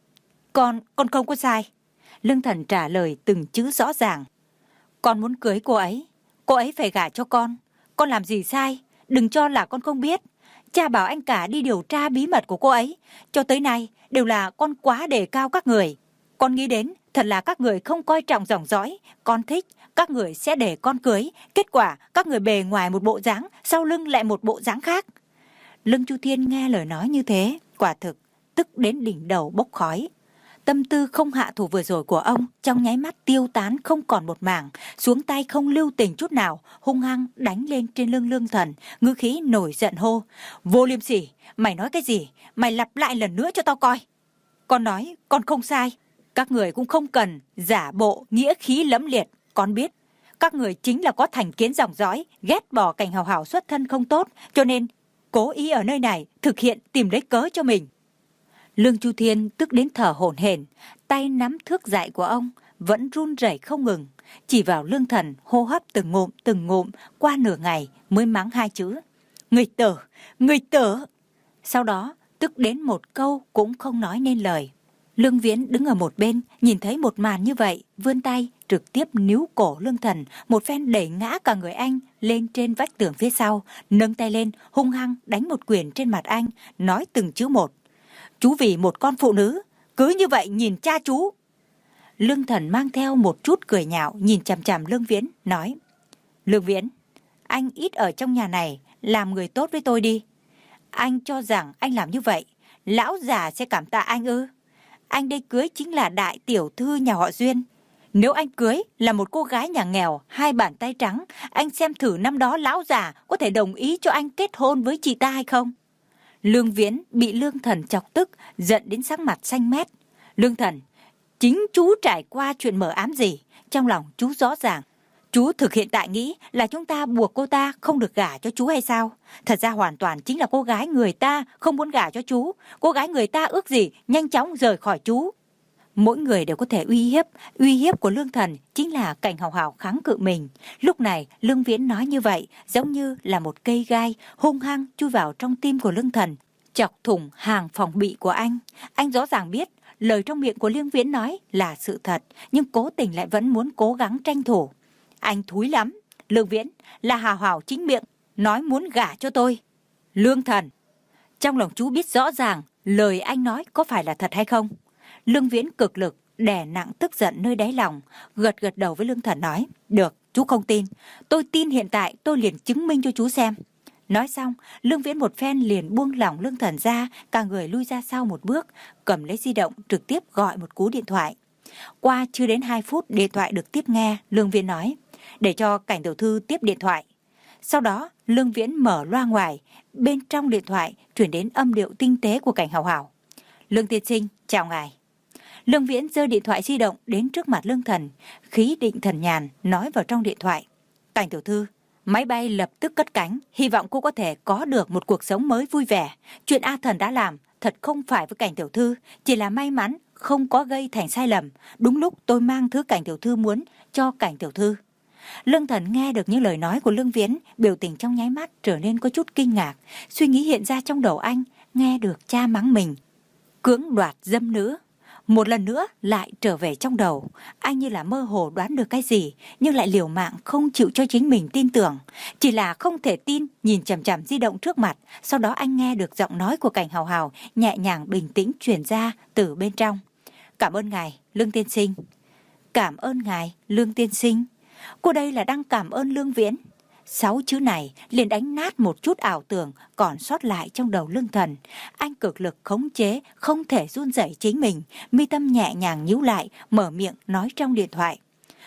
Con, con không có sai. Lương Thần trả lời từng chữ rõ ràng. Con muốn cưới cô ấy, cô ấy phải gả cho con. Con làm gì sai, đừng cho là con không biết. Cha bảo anh cả đi điều tra bí mật của cô ấy. Cho tới nay đều là con quá đề cao các người. Con nghĩ đến thật là các người không coi trọng dòng dõi. Con thích, các người sẽ để con cưới. Kết quả các người bề ngoài một bộ dáng, sau lưng lại một bộ dáng khác. Lương Chu Thiên nghe lời nói như thế, quả thực tức đến đỉnh đầu bốc khói. Tâm tư không hạ thủ vừa rồi của ông trong nháy mắt tiêu tán không còn một mảng, xuống tay không lưu tình chút nào, hung hăng đánh lên trên lưng Lương Thần, ngữ khí nổi giận hô. Vô liêm sỉ, mày nói cái gì? Mày lặp lại lần nữa cho tao coi. Con nói, con không sai. Các người cũng không cần giả bộ nghĩa khí lẫm liệt. Con biết, các người chính là có thành kiến dòng dõi, ghét bỏ Cảnh Hào Hào xuất thân không tốt, cho nên cố ý ở nơi này thực hiện tìm lấy cớ cho mình. Lương Chu Thiên tức đến thở hổn hển, tay nắm thước dạy của ông vẫn run rẩy không ngừng, chỉ vào Lương Thần hô hấp từng ngụm từng ngụm, qua nửa ngày mới mắng hai chữ: Người tử, người tử. Sau đó tức đến một câu cũng không nói nên lời. Lương Viễn đứng ở một bên, nhìn thấy một màn như vậy, vươn tay trực tiếp níu cổ Lương Thần, một phen đẩy ngã cả người anh lên trên vách tường phía sau, nâng tay lên hung hăng đánh một quyền trên mặt anh, nói từng chữ một: Chú vì một con phụ nữ cứ như vậy nhìn cha chú. Lương Thần mang theo một chút cười nhạo nhìn chằm chằm Lương Viễn, nói: Lương Viễn, anh ít ở trong nhà này, làm người tốt với tôi đi. Anh cho rằng anh làm như vậy lão già sẽ cảm tạ anh ư? Anh đây cưới chính là đại tiểu thư nhà họ Duyên. Nếu anh cưới là một cô gái nhà nghèo, hai bàn tay trắng, anh xem thử năm đó lão già có thể đồng ý cho anh kết hôn với chị ta hay không? Lương Viễn bị Lương Thần chọc tức, giận đến sắc mặt xanh mét. Lương Thần, chính chú trải qua chuyện mờ ám gì? Trong lòng chú rõ ràng. Chú thực hiện tại nghĩ là chúng ta buộc cô ta không được gả cho chú hay sao? Thật ra hoàn toàn chính là cô gái người ta không muốn gả cho chú. Cô gái người ta ước gì nhanh chóng rời khỏi chú. Mỗi người đều có thể uy hiếp. Uy hiếp của Lương Thần chính là Cảnh Hào Hào kháng cự mình. Lúc này Lương Viễn nói như vậy giống như là một cây gai hung hăng chui vào trong tim của Lương Thần, chọc thủng hàng phòng bị của anh. Anh rõ ràng biết lời trong miệng của Lương Viễn nói là sự thật, nhưng cố tình lại vẫn muốn cố gắng tranh thủ. Anh thúi lắm. Lương Viễn là Hào Hào chính miệng nói muốn gả cho tôi. Lương Thần, trong lòng chú biết rõ ràng lời anh nói có phải là thật hay không? Lương Viễn cực lực đè nặng tức giận nơi đáy lòng, gật gật đầu với Lương Thần nói: Được, chú không tin. Tôi tin hiện tại tôi liền chứng minh cho chú xem. Nói xong, Lương Viễn một phen liền buông lỏng Lương Thần ra, cả người lui ra sau một bước, cầm lấy di động trực tiếp gọi một cú điện thoại. Qua chưa đến hai phút điện thoại được tiếp nghe, Lương Viễn nói: Để cho Cảnh tiểu thư tiếp điện thoại. Sau đó Lương Viễn mở loa ngoài, bên trong điện thoại chuyển đến âm điệu tinh tế của Cảnh Hào Hào. Lương tiên sinh, chào ngài. Lương Viễn giơ điện thoại di động đến trước mặt Lương Thần, khí định thần nhàn nói vào trong điện thoại: Cảnh tiểu thư, máy bay lập tức cất cánh, hy vọng cô có thể có được một cuộc sống mới vui vẻ. Chuyện A Thần đã làm thật không phải với Cảnh tiểu thư, chỉ là may mắn không có gây thành sai lầm. Đúng lúc tôi mang thứ Cảnh tiểu thư muốn cho Cảnh tiểu thư. Lương Thần nghe được những lời nói của Lương Viễn, biểu tình trong nháy mắt trở nên có chút kinh ngạc. Suy nghĩ hiện ra trong đầu anh, nghe được cha mắng mình cưỡng đoạt dâm nữ, một lần nữa lại trở về trong đầu. Anh như là mơ hồ đoán được cái gì, nhưng lại liều mạng không chịu cho chính mình tin tưởng. Chỉ là không thể tin, nhìn chằm chằm di động trước mặt. Sau đó anh nghe được giọng nói của Cảnh Hào Hào nhẹ nhàng bình tĩnh truyền ra từ bên trong: Cảm ơn ngài, Lương tiên sinh. Cảm ơn ngài, Lương tiên sinh. Cô đây là đang cảm ơn Lương Viễn. Sáu chữ này liền đánh nát một chút ảo tưởng còn sót lại trong đầu Lương Thần. Anh cực lực khống chế, không thể run rẩy chính mình, mi tâm nhẹ nhàng nhíu lại, mở miệng nói trong điện thoại: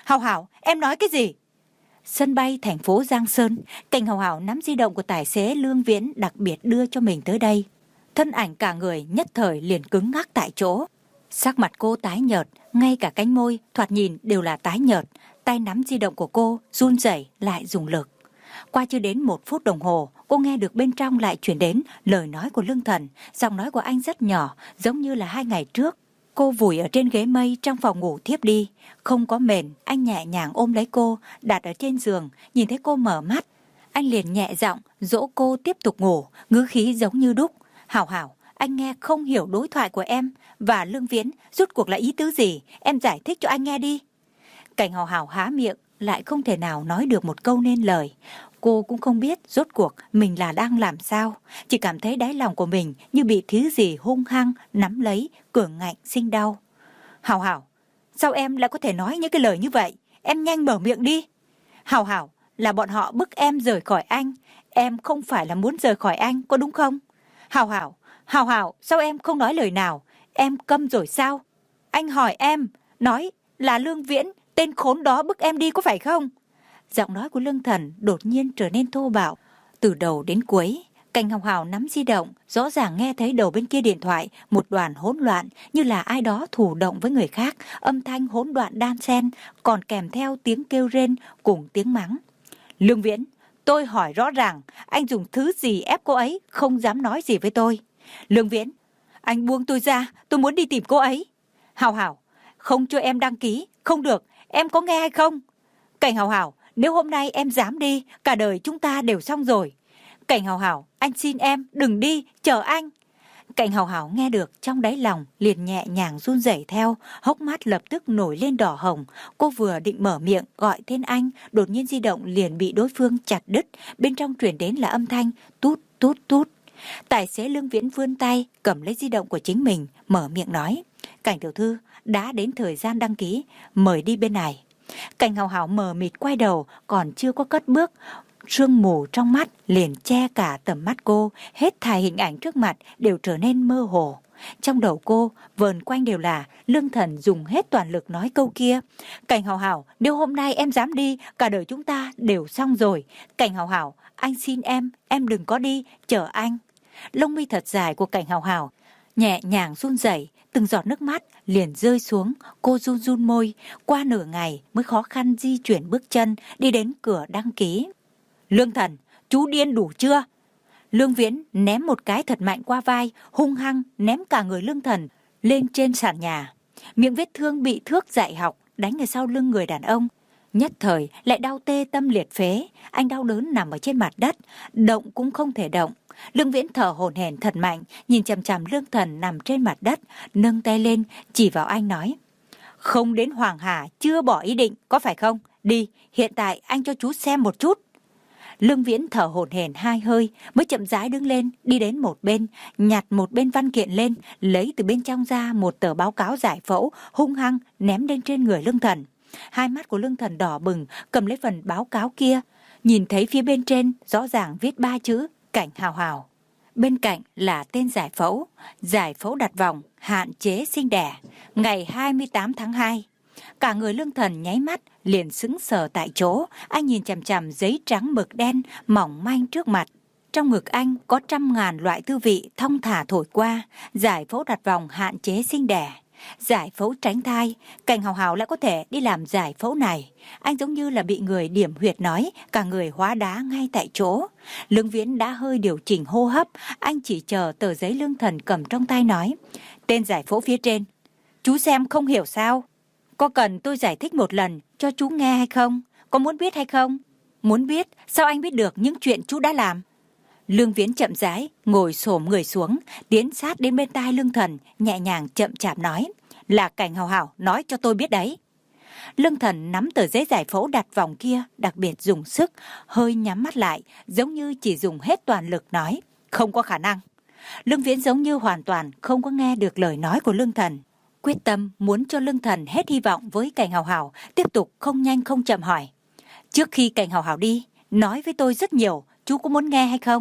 Hào Hào, em nói cái gì? Sân bay thành phố Giang Sơn, Cảnh Hào Hào nắm di động của tài xế Lương Viễn đặc biệt đưa cho mình tới đây. Thân ảnh cả người nhất thời liền cứng ngắc tại chỗ. Sắc mặt cô tái nhợt, ngay cả cánh môi thoạt nhìn đều là tái nhợt. Tay nắm di động của cô run rẩy lại dùng lực. Qua chưa đến một phút đồng hồ, cô nghe được bên trong lại chuyển đến lời nói của Lương Thần. Giọng nói của anh rất nhỏ, giống như là hai ngày trước. Cô vùi ở trên ghế mây trong phòng ngủ thiếp đi. Không có mền, anh nhẹ nhàng ôm lấy cô, đặt ở trên giường. Nhìn thấy cô mở mắt, anh liền nhẹ giọng dỗ cô tiếp tục ngủ, ngữ khí giống như đúc. Hào Hào, anh nghe không hiểu đối thoại của em và Lương Viễn, rốt cuộc là ý tứ gì? Em giải thích cho anh nghe đi. Cảnh Hào Hào há miệng, lại không thể nào nói được một câu nên lời. Cô cũng không biết rốt cuộc mình là đang làm sao. Chỉ cảm thấy đáy lòng của mình như bị thứ gì hung hăng nắm lấy, cường ngạnh sinh đau. Hào Hào, sao em lại có thể nói những cái lời như vậy? Em nhanh mở miệng đi. Hào Hào, là bọn họ bức em rời khỏi anh. Em không phải là muốn rời khỏi anh, có đúng không? Hào Hào, Hào Hào, sao em không nói lời nào? Em câm rồi sao? Anh hỏi em, nói là Lương Viễn, tên khốn đó bức em đi có phải không? Giọng nói của Lương Thần đột nhiên trở nên thô bạo. Từ đầu đến cuối, Cảnh Hào Hào nắm di động, rõ ràng nghe thấy đầu bên kia điện thoại một đoàn hỗn loạn, như là ai đó thủ động với người khác, âm thanh hỗn loạn đan xen, còn kèm theo tiếng kêu rên cùng tiếng mắng. Lương Viễn, tôi hỏi rõ ràng, anh dùng thứ gì ép cô ấy, không dám nói gì với tôi. Lương Viễn, anh buông tôi ra, tôi muốn đi tìm cô ấy. Hào Hào, không cho em đăng ký, không được, em có nghe hay không? Cảnh Hào Hào, nếu hôm nay em dám đi, cả đời chúng ta đều xong rồi. Cảnh Hào Hào, anh xin em, đừng đi, chờ anh. Cảnh Hào Hào nghe được trong đáy lòng liền nhẹ nhàng run rẩy theo, hốc mắt lập tức nổi lên đỏ hồng. Cô vừa định mở miệng gọi tên anh, đột nhiên di động liền bị đối phương chặt đứt, bên trong truyền đến là âm thanh tút tút tút. Tài xế Lương Viễn vươn tay cầm lấy di động của chính mình, mở miệng nói: Cảnh tiểu thư, đã đến thời gian đăng ký, mời đi bên này. Cảnh Hào Hào mờ mịt quay đầu, còn chưa có cất bước, sương mù trong mắt liền che cả tầm mắt cô, hết thảy hình ảnh trước mặt đều trở nên mơ hồ. Trong đầu cô vờn quanh đều là Lương Thần dùng hết toàn lực nói câu kia: Cảnh Hào Hào, nếu hôm nay em dám đi, cả đời chúng ta đều xong rồi. Cảnh Hào Hào, anh xin em, em đừng có đi, chờ anh. Lông mi thật dài của Cảnh Hào Hào nhẹ nhàng run rẩy, từng giọt nước mắt liền rơi xuống. Cô run run môi, qua nửa ngày mới khó khăn di chuyển bước chân đi đến cửa đăng ký. Lương Thần, chú điên đủ chưa? Lương Viễn ném một cái thật mạnh qua vai, hung hăng ném cả người Lương Thần lên trên sàn nhà. Miệng vết thương bị thước dạy học đánh ở sau lưng người đàn ông, nhất thời lại đau tê tâm liệt phế. Anh đau đớn nằm ở trên mặt đất, động cũng không thể động. Lương Viễn thở hổn hển thật mạnh, nhìn chằm chằm Lương Thần nằm trên mặt đất, nâng tay lên chỉ vào anh nói: Không đến Hoàng Hà chưa bỏ ý định, có phải không? Đi, hiện tại anh cho chú xem một chút. Lương Viễn thở hổn hển hai hơi mới chậm rãi đứng lên, đi đến một bên, nhặt một bên văn kiện lên, lấy từ bên trong ra một tờ báo cáo giải phẫu, hung hăng ném lên trên người Lương Thần. Hai mắt của Lương Thần đỏ bừng, cầm lấy phần báo cáo kia, nhìn thấy phía bên trên rõ ràng viết ba chữ Cảnh Hào Hào. Bên cạnh là tên giải phẫu: giải phẫu đặt vòng, hạn chế sinh đẻ, ngày hai mươi tám tháng hai. Cả người Lương Thần nháy mắt liền sững sờ tại chỗ. Anh nhìn chằm chằm giấy trắng mực đen mỏng manh trước mặt. Trong ngực anh có trăm ngàn loại thư vị thong thả thổi qua: giải phẫu đặt vòng, hạn chế sinh đẻ, giải phẫu tránh thai. Cảnh Hào Hào lại có thể đi làm giải phẫu này. Anh giống như là bị người điểm huyệt nói, cả người hóa đá ngay tại chỗ. Lương Viễn đã hơi điều chỉnh hô hấp, anh chỉ chờ tờ giấy Lương Thần cầm trong tay nói: Tên giải phẫu phía trên, chú xem không hiểu sao? Có cần tôi giải thích một lần cho chú nghe hay không? Có muốn biết hay không? Muốn biết, sao anh biết được những chuyện chú đã làm? Lương Viễn chậm rãi ngồi xổm người xuống, tiến sát đến bên tai Lương Thần, nhẹ nhàng chậm chạp nói: Là Cảnh Hào Hào nói cho tôi biết đấy. Lương Thần nắm tờ giấy giải phẫu đặt vòng kia, đặc biệt dùng sức, hơi nhắm mắt lại, giống như chỉ dùng hết toàn lực nói: Không có khả năng. Lương Viễn giống như hoàn toàn không có nghe được lời nói của Lương Thần. Quyết tâm muốn cho Lương Thần hết hy vọng với Cảnh Hào Hào, tiếp tục không nhanh không chậm hỏi: Trước khi Cảnh Hào Hào đi, nói với tôi rất nhiều, chú có muốn nghe hay không?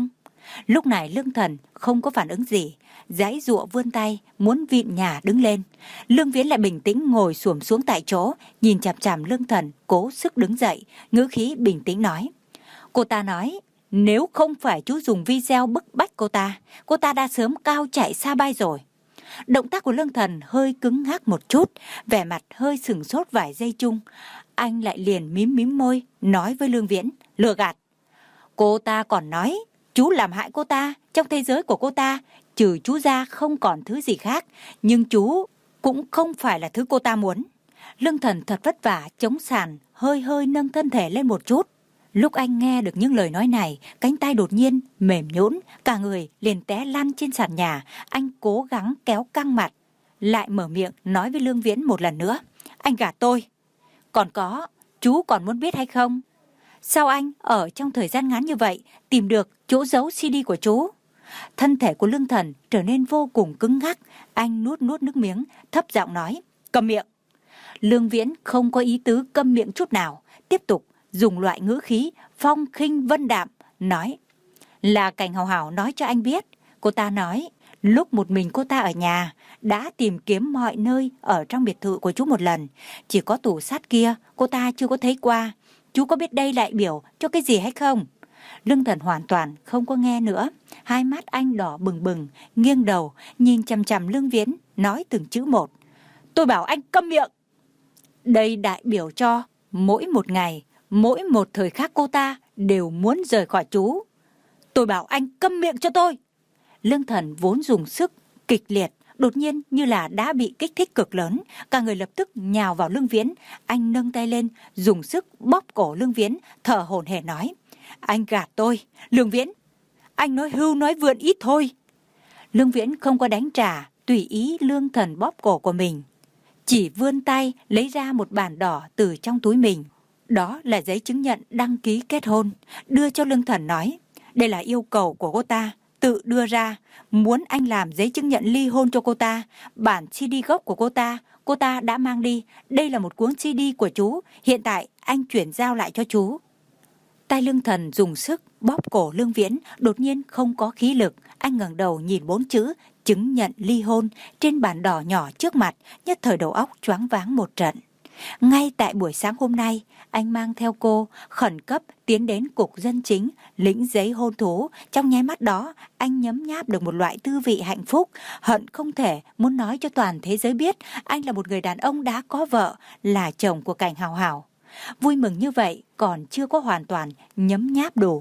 Lúc này Lương Thần không có phản ứng gì, giãy giụa vươn tay muốn vịn nhà đứng lên. Lương Viễn lại bình tĩnh ngồi xổm xuống tại chỗ, nhìn chằm chằm Lương Thần cố sức đứng dậy, ngữ khí bình tĩnh nói: cô ta nói nếu không phải chú dùng video bức bách cô ta, cô ta đã sớm cao chạy xa bay rồi. Động tác của Lương Thần hơi cứng ngắc một chút, vẻ mặt hơi sửng sốt vài giây chung. Anh lại liền mím mím môi, nói với Lương Viễn: lừa gạt. Cô ta còn nói chú làm hại cô ta, trong thế giới của cô ta trừ chú ra không còn thứ gì khác, nhưng chú cũng không phải là thứ cô ta muốn. Lương Thần thật vất vả chống sàn, hơi hơi nâng thân thể lên một chút. Lúc anh nghe được những lời nói này, cánh tay đột nhiên mềm nhũn, cả người liền té lăn trên sàn nhà. Anh cố gắng kéo căng mặt, lại mở miệng nói với Lương Viễn một lần nữa: anh gạt tôi. Còn có, chú còn muốn biết hay không? Sao anh ở trong thời gian ngắn như vậy tìm được chỗ giấu xê đê của chú? Thân thể của Lương Thần trở nên vô cùng cứng ngắc. Anh nuốt nuốt nước miếng, thấp giọng nói: câm miệng. Lương Viễn không có ý tứ câm miệng chút nào, tiếp tục dùng loại ngữ khí phong khinh vân đạm nói: là Cảnh Hào Hào nói cho anh biết. Cô ta nói lúc một mình cô ta ở nhà đã tìm kiếm mọi nơi ở trong biệt thự của chú một lần, chỉ có tủ sắt kia cô ta chưa có thấy qua. Chú có biết đây đại biểu cho cái gì hay không? Lương Thần hoàn toàn không có nghe nữa, hai mắt anh đỏ bừng bừng, nghiêng đầu nhìn chằm chằm Lương Viễn, nói từng chữ một: tôi bảo anh câm miệng. Đây đại biểu cho mỗi một ngày, mỗi một thời khắc cô ta đều muốn rời khỏi chú. Tôi bảo anh câm miệng cho tôi. Lương Thần vốn dùng sức kịch liệt, đột nhiên như là đã bị kích thích cực lớn, cả người lập tức nhào vào Lương Viễn. Anh nâng tay lên, dùng sức bóp cổ Lương Viễn, thở hổn hển nói: anh gạt tôi, Lương Viễn. Anh nói hưu nói vượn ít thôi. Lương Viễn không có đánh trả, tùy ý Lương Thần bóp cổ của mình, chỉ vươn tay lấy ra một bản đỏ từ trong túi mình. Đó là giấy chứng nhận đăng ký kết hôn, đưa cho Lương Thần nói: đây là yêu cầu của cô ta tự đưa ra, muốn anh làm giấy chứng nhận ly hôn cho cô ta. Bản xê đê gốc của cô ta, cô ta đã mang đi. Đây là một cuốn xê đê của chú, hiện tại anh chuyển giao lại cho chú. Tay Lương Thần dùng sức bóp cổ Lương Viễn, đột nhiên không có khí lực. Anh ngẩng đầu nhìn bốn chữ chứng nhận ly hôn trên bản đỏ nhỏ trước mặt, nhất thời đầu óc choáng váng một trận. Ngay tại buổi sáng hôm nay, anh mang theo cô khẩn cấp tiến đến cục dân chính lĩnh giấy hôn thú. Trong nháy mắt đó, anh nhấm nháp được một loại tư vị hạnh phúc, hận không thể muốn nói cho toàn thế giới biết anh là một người đàn ông đã có vợ, là chồng của Cảnh Hào Hào. Vui mừng như vậy còn chưa có hoàn toàn nhấm nháp đủ.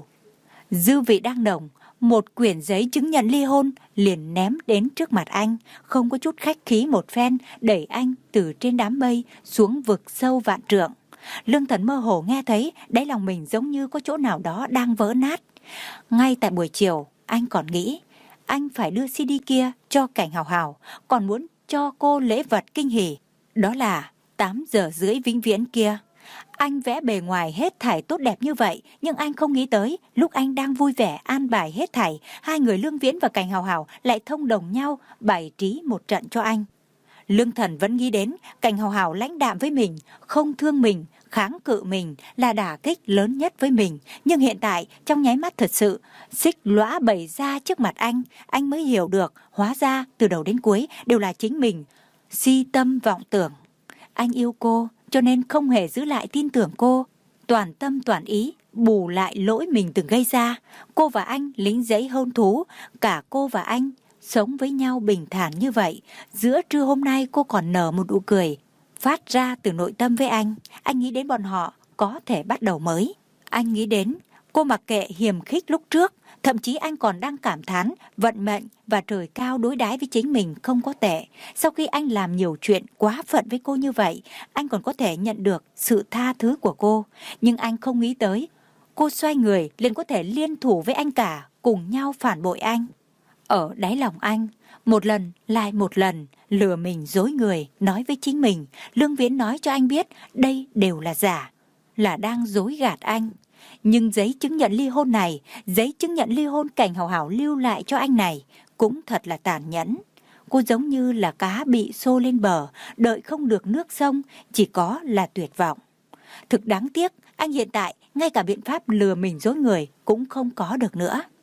Dư vị đang nồng, một quyển giấy chứng nhận ly hôn liền ném đến trước mặt anh, không có chút khách khí một phen, đẩy anh từ trên đám mây xuống vực sâu vạn trượng. Lương Thần mơ hồ nghe thấy đáy lòng mình giống như có chỗ nào đó đang vỡ nát. Ngay tại buổi chiều, anh còn nghĩ anh phải đưa xê đê kia cho Cảnh Hào Hào, còn muốn cho cô lễ vật kinh hỉ, đó là tám giờ rưỡi vĩnh viễn kia. Anh vẽ bề ngoài hết thảy tốt đẹp như vậy, nhưng anh không nghĩ tới lúc anh đang vui vẻ an bài hết thảy, hai người Lương Viễn và Cảnh Hào Hào lại thông đồng nhau bày trí một trận cho anh. Lương Thần vẫn nghĩ đến Cảnh Hào Hào lãnh đạm với mình, không thương mình, kháng cự mình là đả kích lớn nhất với mình. Nhưng hiện tại trong nháy mắt thật sự xích lõa bày ra trước mặt anh, anh mới hiểu được hóa ra từ đầu đến cuối đều là chính mình si tâm vọng tưởng. Anh yêu cô cho nên không hề giữ lại tin tưởng cô, toàn tâm toàn ý bù lại lỗi mình từng gây ra. Cô và anh lính giấy hôn thú, cả cô và anh sống với nhau bình thản như vậy. Giữa trưa hôm nay cô còn nở một nụ cười phát ra từ nội tâm với anh. Anh nghĩ đến bọn họ có thể bắt đầu mới. Anh nghĩ đến cô mặc kệ hiềm khích lúc trước, thậm chí anh còn đang cảm thán vận mệnh và trời cao đối đãi với chính mình không có tệ. Sau khi anh làm nhiều chuyện quá phận với cô như vậy, anh còn có thể nhận được sự tha thứ của cô. Nhưng anh không nghĩ tới cô xoay người liền có thể liên thủ với anh cả, cùng nhau phản bội anh. Ở đáy lòng anh, một lần lại một lần lừa mình dối người, nói với chính mình, Lương Viễn nói cho anh biết đây đều là giả, là đang dối gạt anh. Nhưng giấy chứng nhận ly hôn này, giấy chứng nhận ly hôn Cảnh Hào Hào lưu lại cho anh này cũng thật là tàn nhẫn. Cô giống như là cá bị xô lên bờ, đợi không được nước sông, chỉ có là tuyệt vọng. Thực đáng tiếc, anh hiện tại ngay cả biện pháp lừa mình dối người cũng không có được nữa.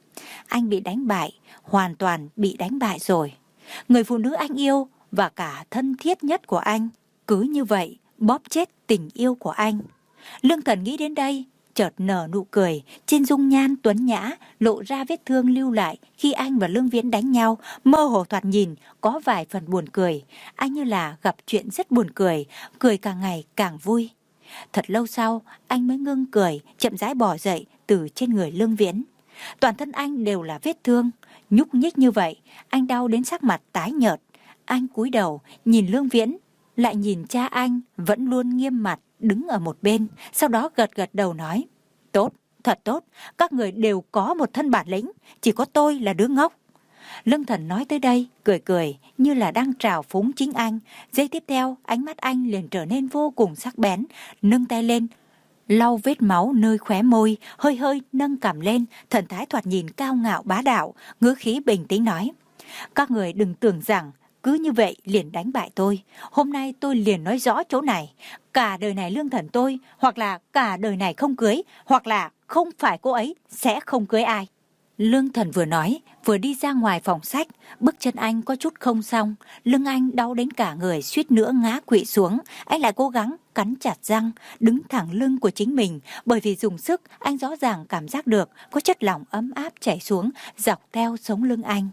anh bị đánh bại, hoàn toàn bị đánh bại rồi. Người phụ nữ anh yêu và cả thân thiết nhất của anh, cứ như vậy bóp chết tình yêu của anh. Lương Thần nghĩ đến đây, chợt nở nụ cười, trên dung nhan tuấn nhã lộ ra vết thương lưu lại khi anh và Lương Viễn đánh nhau, mơ hồ thoạt nhìn có vài phần buồn cười. Anh như là gặp chuyện rất buồn cười, cười càng ngày càng vui. Thật lâu sau, anh mới ngưng cười, chậm rãi bò dậy từ trên người Lương Viễn. Toàn thân anh đều là vết thương, nhúc nhích như vậy, anh đau đến sắc mặt tái nhợt. Anh cúi đầu, nhìn Lương Viễn, lại nhìn cha anh vẫn luôn nghiêm mặt đứng ở một bên, sau đó gật gật đầu nói: Tốt, thật tốt, các người đều có một thân bản lĩnh, chỉ có tôi là đứa ngốc. Lương Thần nói tới đây, cười cười như là đang trào phúng chính anh. Giây tiếp theo, ánh mắt anh liền trở nên vô cùng sắc bén, nâng tay lên, lau vết máu nơi khóe môi, hơi hơi nâng cằm lên, thần thái thoạt nhìn cao ngạo bá đạo, ngữ khí bình tĩnh nói: Các người đừng tưởng rằng cứ như vậy liền đánh bại tôi. Hôm nay tôi liền nói rõ chỗ này. Cả đời này Lương Thần tôi, hoặc là cả đời này không cưới, hoặc là không phải cô ấy sẽ không cưới ai. Lương Thần vừa nói, vừa đi ra ngoài phòng sách. Bước chân anh có chút không xong, lưng anh đau đến cả người suýt nữa ngã quỵ xuống. Anh lại cố gắng cắn chặt răng, đứng thẳng lưng của chính mình. Bởi vì dùng sức, anh rõ ràng cảm giác được có chất lỏng ấm áp chảy xuống dọc theo sống lưng anh.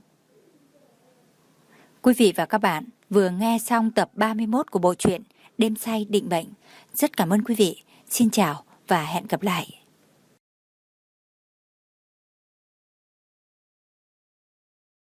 Quý vị và các bạn vừa nghe xong tập ba mươi mốt của bộ truyện Đêm Say Định Mệnh. Rất cảm ơn quý vị. Xin chào và hẹn gặp lại.